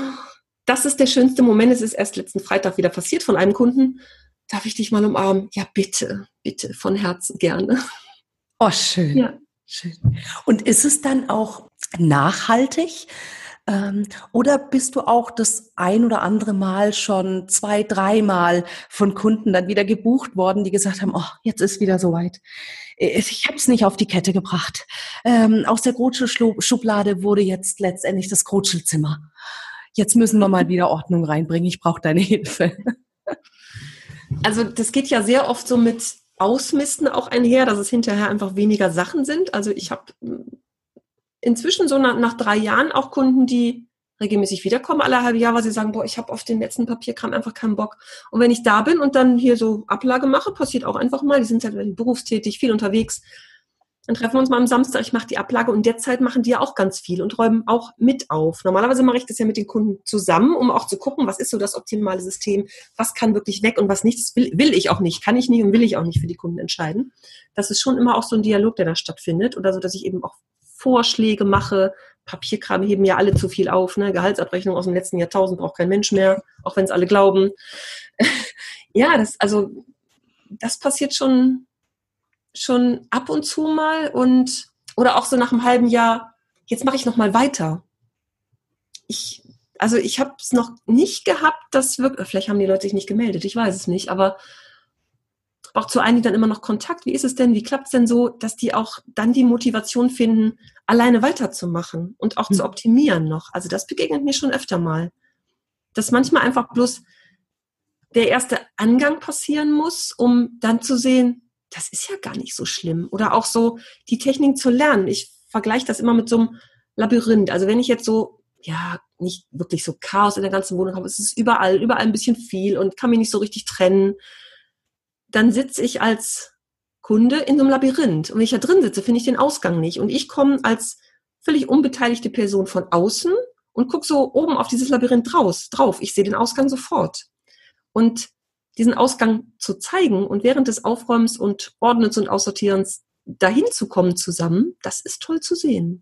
das ist der schönste Moment. Es ist erst letzten Freitag wieder passiert von einem Kunden. Darf ich dich mal umarmen? Ja, bitte, bitte, von Herzen gerne. Oh, schön. Ja. Schön. Und ist es dann auch nachhaltig? Ähm, oder bist du auch das ein oder andere Mal schon zwei, dreimal von Kunden dann wieder gebucht worden, die gesagt haben, oh, jetzt ist wieder soweit. Ich habe es nicht auf die Kette gebracht. Ähm, aus der Grutschelschublade wurde jetzt letztendlich das Grutschelzimmer. Jetzt müssen wir mal wieder Ordnung reinbringen. Ich brauche deine Hilfe. Also das geht ja sehr oft so mit Ausmisten auch einher, dass es hinterher einfach weniger Sachen sind. Also ich habe inzwischen so nach, nach drei Jahren auch Kunden, die regelmäßig wiederkommen, alle halbe Jahr, weil sie sagen, boah, ich habe auf den letzten Papierkram einfach keinen Bock. Und wenn ich da bin und dann hier so Ablage mache, passiert auch einfach mal, die sind halt berufstätig, viel unterwegs, dann treffen wir uns mal am Samstag, ich mache die Ablage und in der Zeit machen die ja auch ganz viel und räumen auch mit auf. Normalerweise mache ich das ja mit den Kunden zusammen, um auch zu gucken, was ist so das optimale System, was kann wirklich weg und was nicht, das will, will ich auch nicht, kann ich nicht und will ich auch nicht für die Kunden entscheiden. Das ist schon immer auch so ein Dialog, der da stattfindet oder so, dass ich eben auch Vorschläge mache. Papierkram heben ja alle zu viel auf, ne? Gehaltsabrechnung aus dem letzten Jahrtausend braucht kein Mensch mehr, auch wenn es alle glauben. Ja, das, also, das passiert schon, schon ab und zu mal und, oder auch so nach einem halben Jahr, jetzt mache ich noch mal weiter. Ich, also ich habe es noch nicht gehabt, dass wirklich, vielleicht haben die Leute sich nicht gemeldet, ich weiß es nicht, aber auch zu einigen dann immer noch Kontakt. Wie ist es denn, wie klappt es denn so, dass die auch dann die Motivation finden, alleine weiterzumachen und auch mhm. zu optimieren noch? Also das begegnet mir schon öfter mal. Dass manchmal einfach bloß der erste Angang passieren muss, um dann zu sehen, das ist ja gar nicht so schlimm. Oder auch so die Technik zu lernen. Ich vergleiche das immer mit so einem Labyrinth. Also wenn ich jetzt so, ja, nicht wirklich so Chaos in der ganzen Wohnung habe, es ist überall, überall ein bisschen viel und kann mich nicht so richtig trennen, dann sitze ich als Kunde in so einem Labyrinth. Und wenn ich da drin sitze, finde ich den Ausgang nicht. Und ich komme als völlig unbeteiligte Person von außen und gucke so oben auf dieses Labyrinth draus, drauf. Ich sehe den Ausgang sofort. Und diesen Ausgang zu zeigen und während des Aufräumens und Ordnens und Aussortierens dahin zu kommen zusammen, das ist toll zu sehen.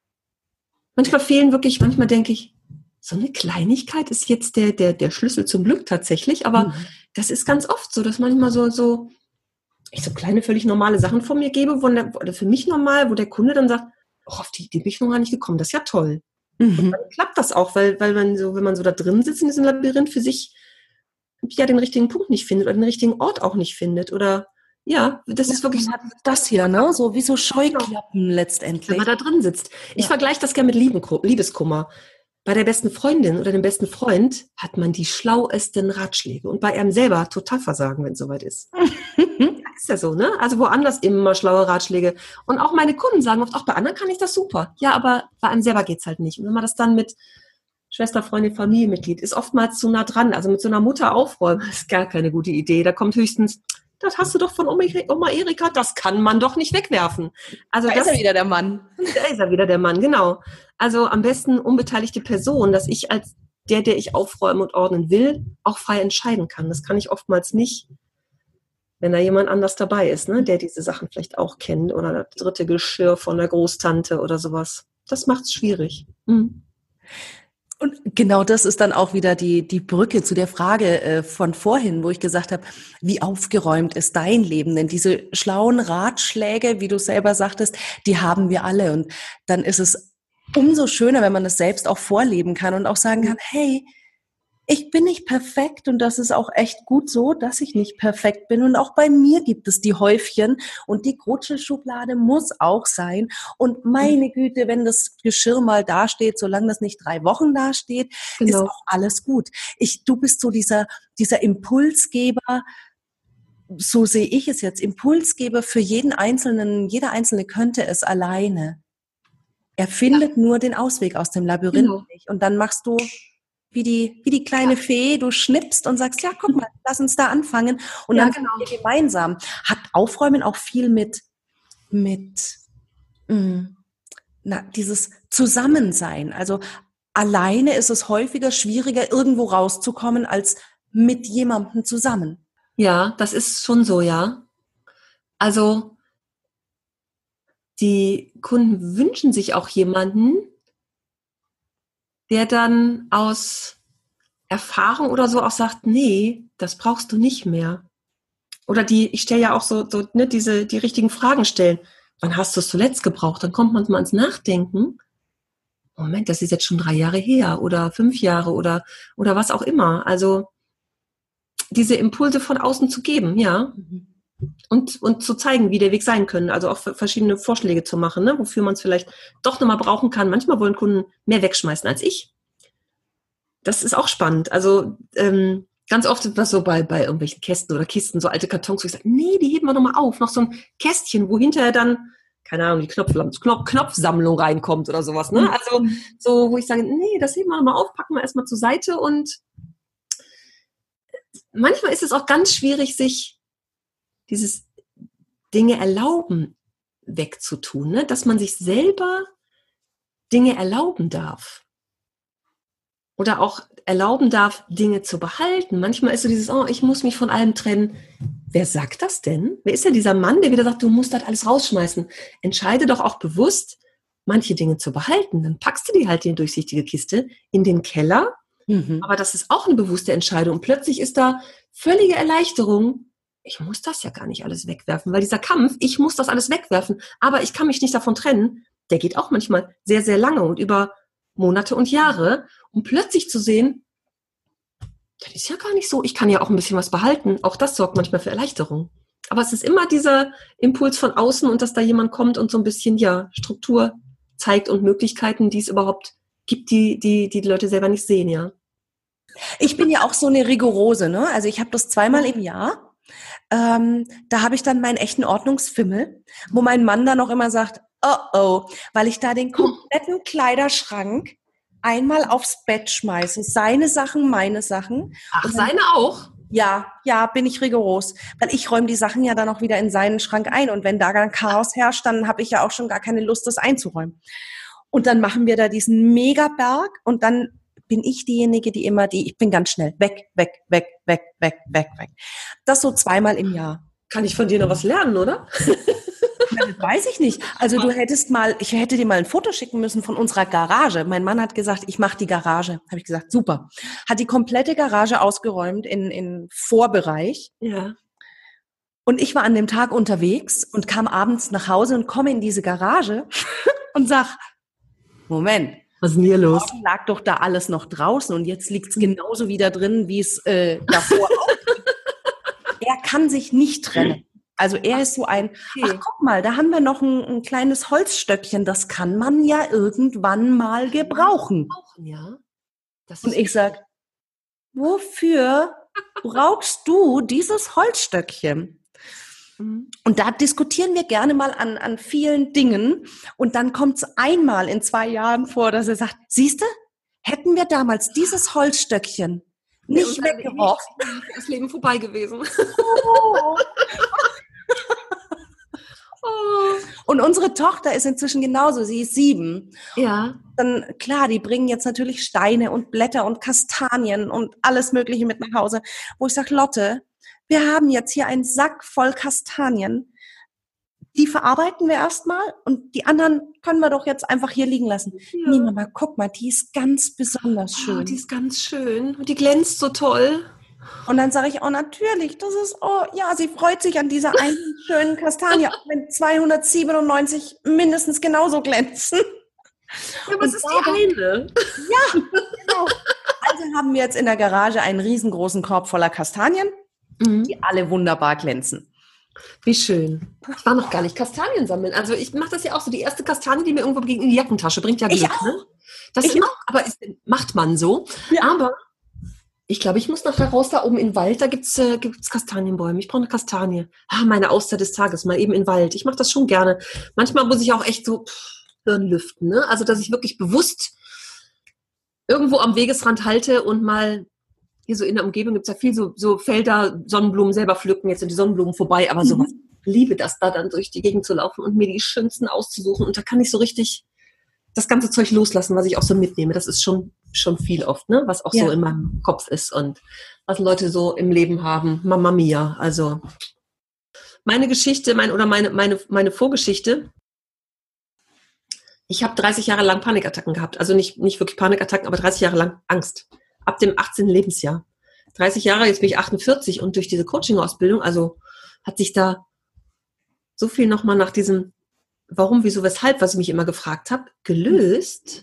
Manchmal fehlen wirklich, manchmal denke ich, so eine Kleinigkeit ist jetzt der, der, der Schlüssel zum Glück tatsächlich, aber mhm. das ist ganz oft so, dass manchmal so, so, ich so kleine, völlig normale Sachen von mir gebe, wo der, oder für mich normal, wo der Kunde dann sagt, oh, auf die Idee bin ich noch gar nicht gekommen, das ist ja toll. Mhm. Und dann klappt das auch, weil, weil man so, wenn man so da drin sitzt in diesem Labyrinth für sich ja den richtigen Punkt nicht findet oder den richtigen Ort auch nicht findet oder ja, das ja, ist wirklich so. Das hier, ne? So wie so Scheuklappen genau. letztendlich. Wenn man da drin sitzt. Ich ja. vergleiche das gerne mit Liebeskummer. Bei der besten Freundin oder dem besten Freund hat man die schlauesten Ratschläge und bei einem selber total versagen, wenn es soweit ist. Ist ja so, ne? Also woanders immer schlaue Ratschläge. Und auch meine Kunden sagen oft, auch bei anderen kann ich das super. Ja, aber bei einem selber geht's halt nicht. Und wenn man das dann mit Schwester, Freundin, Familienmitglied ist oftmals zu nah dran. Also mit so einer Mutter aufräumen ist gar keine gute Idee. Da kommt höchstens, das hast du doch von Oma Erika, das kann man doch nicht wegwerfen. Also da das, ist er wieder der Mann. Da ist er wieder der Mann, genau. Also am besten unbeteiligte Person, dass ich als der, der ich aufräumen und ordnen will, auch frei entscheiden kann. Das kann ich oftmals nicht, wenn da jemand anders dabei ist, ne, der diese Sachen vielleicht auch kennt oder das dritte Geschirr von der Großtante oder sowas. Das macht's schwierig. Mhm. Und genau das ist dann auch wieder die die Brücke zu der Frage äh, von vorhin, wo ich gesagt habe, wie aufgeräumt ist dein Leben? Denn diese schlauen Ratschläge, wie du selber sagtest, die haben wir alle. Und dann ist es umso schöner, wenn man das selbst auch vorleben kann und auch sagen kann, hey, ich bin nicht perfekt und das ist auch echt gut so, dass ich nicht perfekt bin. Und auch bei mir gibt es die Häufchen und die Krutschelschublade muss auch sein. Und meine Güte, wenn das Geschirr mal dasteht, solange das nicht drei Wochen dasteht, genau. ist auch alles gut. Ich, du bist so dieser, dieser Impulsgeber, so sehe ich es jetzt, Impulsgeber für jeden Einzelnen. Jeder Einzelne könnte es alleine. Er findet ja. nur den Ausweg aus dem Labyrinth genau. nicht. Und dann machst du wie die, wie die kleine ja. Fee, du schnippst und sagst, ja, guck mal, lass uns da anfangen. Und ja, dann genau. wir gemeinsam. Hat Aufräumen auch viel mit, mit, mh, na, dieses Zusammensein. Also alleine ist es häufiger schwieriger, irgendwo rauszukommen, als mit jemandem zusammen. Ja, das ist schon so, ja. Also, die Kunden wünschen sich auch jemanden, der dann aus Erfahrung oder so auch sagt, nee, das brauchst du nicht mehr. Oder die, ich stelle ja auch so, so ne, diese, die richtigen Fragen stellen. Wann hast du es zuletzt gebraucht? Dann kommt man mal ins Nachdenken. Moment, das ist jetzt schon drei Jahre her oder fünf Jahre oder, oder was auch immer. Also, diese Impulse von außen zu geben, ja. Mhm. Und, und zu zeigen, wie der Weg sein können. Also auch verschiedene Vorschläge zu machen, ne, wofür man es vielleicht doch nochmal brauchen kann. Manchmal wollen Kunden mehr wegschmeißen als ich. Das ist auch spannend. Also ähm, ganz oft ist das so bei, bei irgendwelchen Kästen oder Kisten, so alte Kartons, wo ich sage, nee, die heben wir nochmal auf. Noch so ein Kästchen, wo hinterher dann, keine Ahnung, die Knopf, Knopf, Knopfsammlung reinkommt oder sowas. Ne? Also so, wo ich sage, nee, das heben wir nochmal auf, packen wir erstmal zur Seite. Und manchmal ist es auch ganz schwierig, sich dieses Dinge erlauben wegzutun, ne? Dass man sich selber Dinge erlauben darf. Oder auch erlauben darf, Dinge zu behalten. Manchmal ist so dieses, oh, ich muss mich von allem trennen. Wer sagt das denn? Wer ist denn dieser Mann, der wieder sagt, du musst das alles rausschmeißen? Entscheide doch auch bewusst, manche Dinge zu behalten, dann packst du die halt in die durchsichtige Kiste in den Keller. Mhm. Aber das ist auch eine bewusste Entscheidung. Und plötzlich ist da völlige Erleichterung. Ich muss das ja gar nicht alles wegwerfen, weil dieser Kampf, ich muss das alles wegwerfen, aber ich kann mich nicht davon trennen, der geht auch manchmal sehr, sehr lange und über Monate und Jahre. Und plötzlich zu sehen, das ist ja gar nicht so, ich kann ja auch ein bisschen was behalten. Auch das sorgt manchmal für Erleichterung. Aber es ist immer dieser Impuls von außen und dass da jemand kommt und so ein bisschen, ja, Struktur zeigt und Möglichkeiten, die es überhaupt gibt, die die, die, die Leute selber nicht sehen, ja. Ich bin ja auch so eine Rigorose, ne? Also ich habe das zweimal im Jahr. Ähm, da habe ich dann meinen echten Ordnungsfimmel, wo mein Mann dann auch immer sagt, oh oh, weil ich da den kompletten Kleiderschrank einmal aufs Bett schmeiße. Seine Sachen, meine Sachen. Ach, dann, seine auch? Ja, ja, bin ich rigoros. Weil ich räume die Sachen ja dann auch wieder in seinen Schrank ein. Und wenn da dann Chaos herrscht, dann habe ich ja auch schon gar keine Lust, das einzuräumen. Und dann machen wir da diesen Megaberg und dann bin ich diejenige, die immer die, ich bin ganz schnell, weg, weg, weg, weg, weg, weg, weg. Das so zweimal im Jahr. Kann ich von dir noch was lernen, oder? Das weiß ich nicht. Also du hättest mal, ich hätte dir mal ein Foto schicken müssen von unserer Garage. Mein Mann hat gesagt, ich mache die Garage. Habe ich gesagt, super. Hat die komplette Garage ausgeräumt in, in Vorbereich. Ja. Und ich war an dem Tag unterwegs und kam abends nach Hause und komme in diese Garage und sag, Moment, was ist denn hier los? Lag doch da alles noch draußen und jetzt liegt es genauso wieder drin, wie es äh, davor auch. Er kann sich nicht trennen. Also er ist so ein, okay. Ach guck mal, da haben wir noch ein, ein kleines Holzstöckchen, das kann man ja irgendwann mal gebrauchen. Ja. Das und ich sag, wofür brauchst du dieses Holzstöckchen? Und da diskutieren wir gerne mal an, an vielen Dingen. Und dann kommt es einmal in zwei Jahren vor, dass er sagt, siehste, hätten wir damals dieses Holzstöckchen nicht ja, weggeworfen. Ist das Leben vorbei gewesen. Oh. Oh. Und unsere Tochter ist inzwischen genauso, sie ist sieben. Ja. Dann, klar, die bringen jetzt natürlich Steine und Blätter und Kastanien und alles Mögliche mit nach Hause. Wo ich sage, Lotte, wir haben jetzt hier einen Sack voll Kastanien. Die verarbeiten wir erstmal und die anderen können wir doch jetzt einfach hier liegen lassen. Ja. Nee, Mama, guck mal, die ist ganz besonders schön. Oh, die ist ganz schön und die glänzt so toll. Und dann sage ich, oh natürlich, das ist, oh ja, sie freut sich an dieser einen schönen Kastanie, auch wenn zweihundertsiebenundneunzig mindestens genauso glänzen. Ja, was ist die eine? Ja, genau. Also haben wir jetzt in der Garage einen riesengroßen Korb voller Kastanien, mhm. die alle wunderbar glänzen. Wie schön. Ich war noch gar nicht Kastanien sammeln. Also ich mache das ja auch so, die erste Kastanie, die mir irgendwo begegnet, in die Jackentasche, bringt ja Glück. Ich auch. Ne? Das ich ist auch, aber ist, macht man so. Ja. Aber ich glaube, ich muss nachher raus, da oben in den Wald, da gibt's äh, gibt's Kastanienbäume. Ich brauche eine Kastanie. Ah, meine Auszeit des Tages, mal eben in den Wald. Ich mache das schon gerne. Manchmal muss ich auch echt so pff, Hirn lüften. Ne? Also, dass ich wirklich bewusst irgendwo am Wegesrand halte und mal, hier so in der Umgebung gibt's ja viel so, so Felder, Sonnenblumen selber pflücken. Jetzt sind die Sonnenblumen vorbei, aber sowas. Mhm. Ich liebe das, da dann durch die Gegend zu laufen und mir die schönsten auszusuchen. Und da kann ich so richtig das ganze Zeug loslassen, was ich auch so mitnehme. Das ist schon schon viel oft, ne? Was auch ja. so in meinem Kopf ist und was Leute so im Leben haben. Mamma mia. Also meine Geschichte, mein oder meine meine meine Vorgeschichte. Ich habe dreißig Jahre lang Panikattacken gehabt. Also nicht nicht wirklich Panikattacken, aber dreißig Jahre lang Angst. Ab dem achtzehnten Lebensjahr. dreißig Jahre, jetzt bin ich achtundvierzig und durch diese Coaching-Ausbildung, also hat sich da so viel nochmal nach diesem Warum, wieso, weshalb, was ich mich immer gefragt habe, gelöst,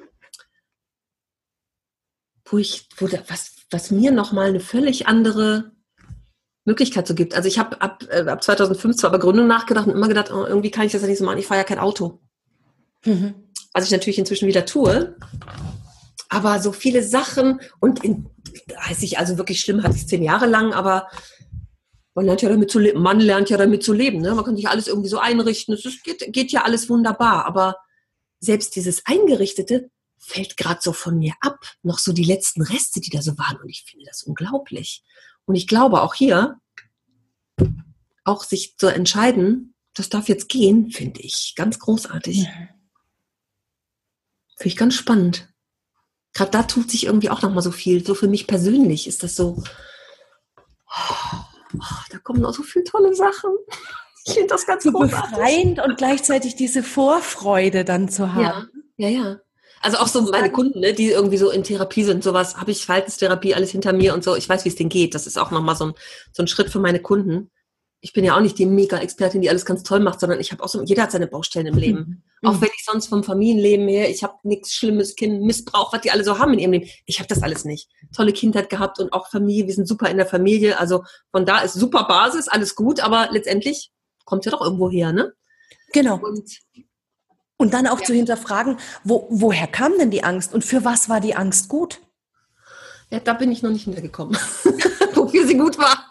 wo ich, wo da, was, was mir nochmal eine völlig andere Möglichkeit so gibt. Also ich habe ab, äh, ab zweitausendfünf zwar über Gründung nachgedacht und immer gedacht, oh, irgendwie kann ich das ja nicht so machen, ich fahre ja kein Auto. Mhm. Was ich natürlich inzwischen wieder tue. Aber so viele Sachen und in, weiß ich, also wirklich schlimm, hatte ich zehn Jahre lang, aber man lernt ja damit zu leben, man lernt ja damit zu leben, ne? Man kann sich alles irgendwie so einrichten, es ist, geht, geht ja alles wunderbar, aber selbst dieses Eingerichtete fällt gerade so von mir ab, noch so die letzten Reste, die da so waren und ich finde das unglaublich. Und ich glaube auch hier, auch sich zu entscheiden, das darf jetzt gehen, finde ich ganz großartig. Mhm. Finde ich ganz spannend. Gerade da tut sich irgendwie auch nochmal so viel, so für mich persönlich ist das so, oh, Oh, da kommen noch so viele tolle Sachen. Ich finde das ganz so großartig. befreiend und gleichzeitig diese Vorfreude dann zu haben. Ja, ja, ja. Also auch so meine Kunden, ne, die irgendwie so in Therapie sind, sowas, habe ich Verhaltenstherapie, alles hinter mir und so. Ich weiß, wie es denen geht. Das ist auch nochmal so ein, so ein Schritt für meine Kunden. Ich bin ja auch nicht die Mega-Expertin, die alles ganz toll macht, sondern ich habe auch so, jeder hat seine Baustellen im Leben. Mhm. Auch wenn ich sonst vom Familienleben her, ich habe nichts Schlimmes, Kind, Missbrauch, was die alle so haben in ihrem Leben. Ich habe das alles nicht. Tolle Kindheit gehabt und auch Familie, wir sind super in der Familie. Also von da ist super Basis, alles gut, aber letztendlich kommt ja doch irgendwo her, ne? Genau. Und, und dann auch ja. zu hinterfragen, wo, woher kam denn die Angst und für was war die Angst gut? Ja, da bin ich noch nicht hintergekommen, wofür sie gut war.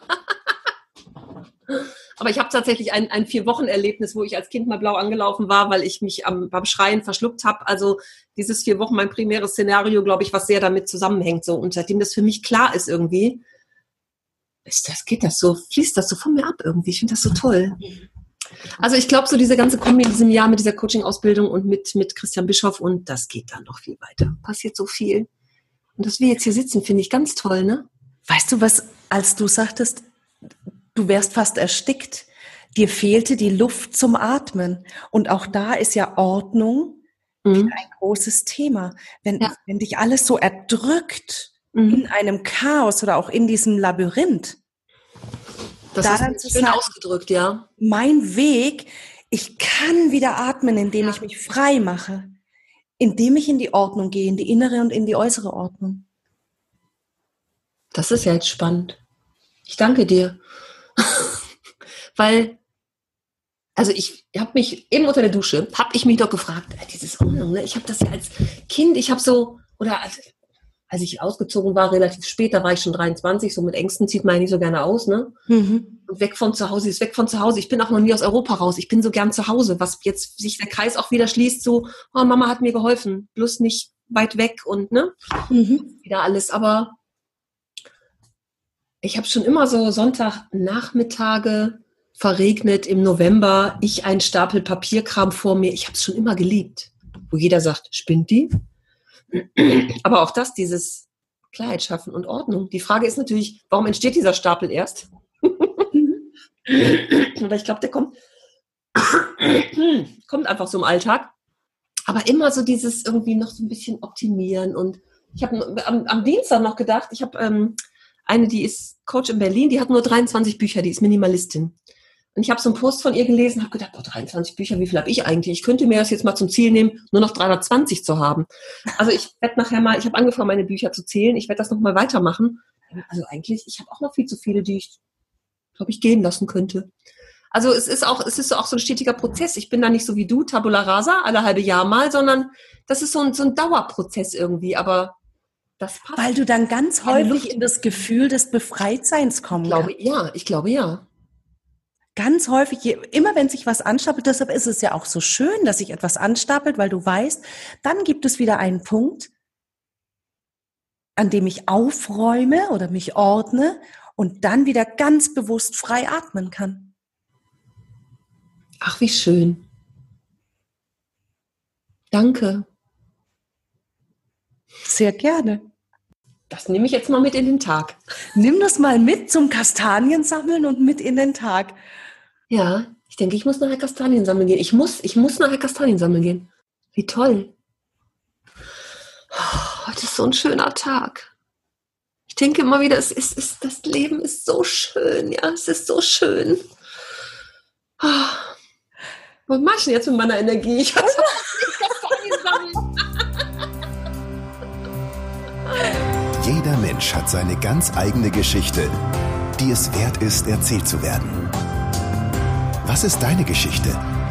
Aber ich habe tatsächlich ein, ein Vier-Wochen-Erlebnis, wo ich als Kind mal blau angelaufen war, weil ich mich am, beim Schreien verschluckt habe. Also dieses vier Wochen, mein primäres Szenario, glaube ich, was sehr damit zusammenhängt. So. Und seitdem das für mich klar ist irgendwie, ist das, geht das so, fließt das so von mir ab irgendwie. Ich finde das so toll. Also ich glaube, so diese ganze Kombi in diesem Jahr mit dieser Coaching-Ausbildung und mit, mit Christian Bischoff, und das geht dann noch viel weiter. Passiert so viel. Und dass wir jetzt hier sitzen, finde ich ganz toll, ne? Weißt du was, als du sagtest, du wärst fast erstickt, dir fehlte die Luft zum Atmen. Und auch da ist ja Ordnung mhm. ein großes Thema. Wenn, ja. wenn dich alles so erdrückt mhm. in einem Chaos oder auch in diesem Labyrinth, das da ist dann zu schön sagen, ausgedrückt, ja. Mein Weg, ich kann wieder atmen, indem ja. ich mich frei mache, indem ich in die Ordnung gehe, in die innere und in die äußere Ordnung. Das ist ja jetzt spannend. Ich danke dir. Weil, also ich habe mich, eben unter der Dusche, habe ich mich doch gefragt, äh, dieses Ordnung, ne? Ich habe das ja als Kind, ich habe so, oder als, als ich ausgezogen war, relativ spät, da war ich schon dreiundzwanzig, so mit Ängsten zieht man ja nicht so gerne aus, ne? Mhm. Und weg von zu Hause, ist weg von zu Hause. Ich bin auch noch nie aus Europa raus, ich bin so gern zu Hause, was jetzt sich der Kreis auch wieder schließt, so, oh, Mama hat mir geholfen, bloß nicht weit weg und, ne? Mhm. Wieder alles, aber ich habe schon immer so Sonntagnachmittage, verregnet im November, ich einen Stapel Papierkram vor mir. Ich habe es schon immer geliebt. Wo jeder sagt, spinnt die? Aber auch das, dieses Klarheit schaffen und Ordnung. Die Frage ist natürlich, warum entsteht dieser Stapel erst? Oder ich glaube, der kommt, kommt einfach so im Alltag. Aber immer so dieses irgendwie noch so ein bisschen optimieren. Und ich habe am, am Dienstag noch gedacht, ich habe ähm, eine, die ist Coach in Berlin, die hat nur dreiundzwanzig Bücher, die ist Minimalistin. Und ich habe so einen Post von ihr gelesen, habe gedacht, oh, dreiundzwanzig Bücher, wie viel habe ich eigentlich? Ich könnte mir das jetzt mal zum Ziel nehmen, nur noch dreihundertzwanzig zu haben. Also ich werde nachher mal, ich habe angefangen, meine Bücher zu zählen, ich werde das nochmal weitermachen. Also eigentlich, ich habe auch noch viel zu viele, die ich, glaube ich, gehen lassen könnte. Also es ist auch, es ist auch so ein stetiger Prozess. Ich bin da nicht so wie du, Tabula Rasa, alle halbe Jahr mal, sondern das ist so ein, so ein Dauerprozess irgendwie, aber das passt. Weil du dann ganz häufig in das Gefühl des Befreitseins kommen kannst. Ich glaube, ja, ich glaube, ja. Ganz häufig, immer wenn sich was anstapelt, deshalb ist es ja auch so schön, dass sich etwas anstapelt, weil du weißt, dann gibt es wieder einen Punkt, an dem ich aufräume oder mich ordne und dann wieder ganz bewusst frei atmen kann. Ach, wie schön. Danke. Sehr gerne. Das nehme ich jetzt mal mit in den Tag. Nimm das mal mit zum Kastanien sammeln und mit in den Tag. Ja, ich denke, ich muss nachher Kastanien sammeln gehen. Ich muss, ich muss nachher Kastanien sammeln gehen. Wie toll. Oh, heute ist so ein schöner Tag. Ich denke immer wieder, es ist, es, das Leben ist so schön. Ja, es ist so schön. Oh. Was mache ich denn jetzt mit meiner Energie? Ich muss Kastanien sammeln. Jeder Mensch hat seine ganz eigene Geschichte, die es wert ist, erzählt zu werden. Was ist deine Geschichte?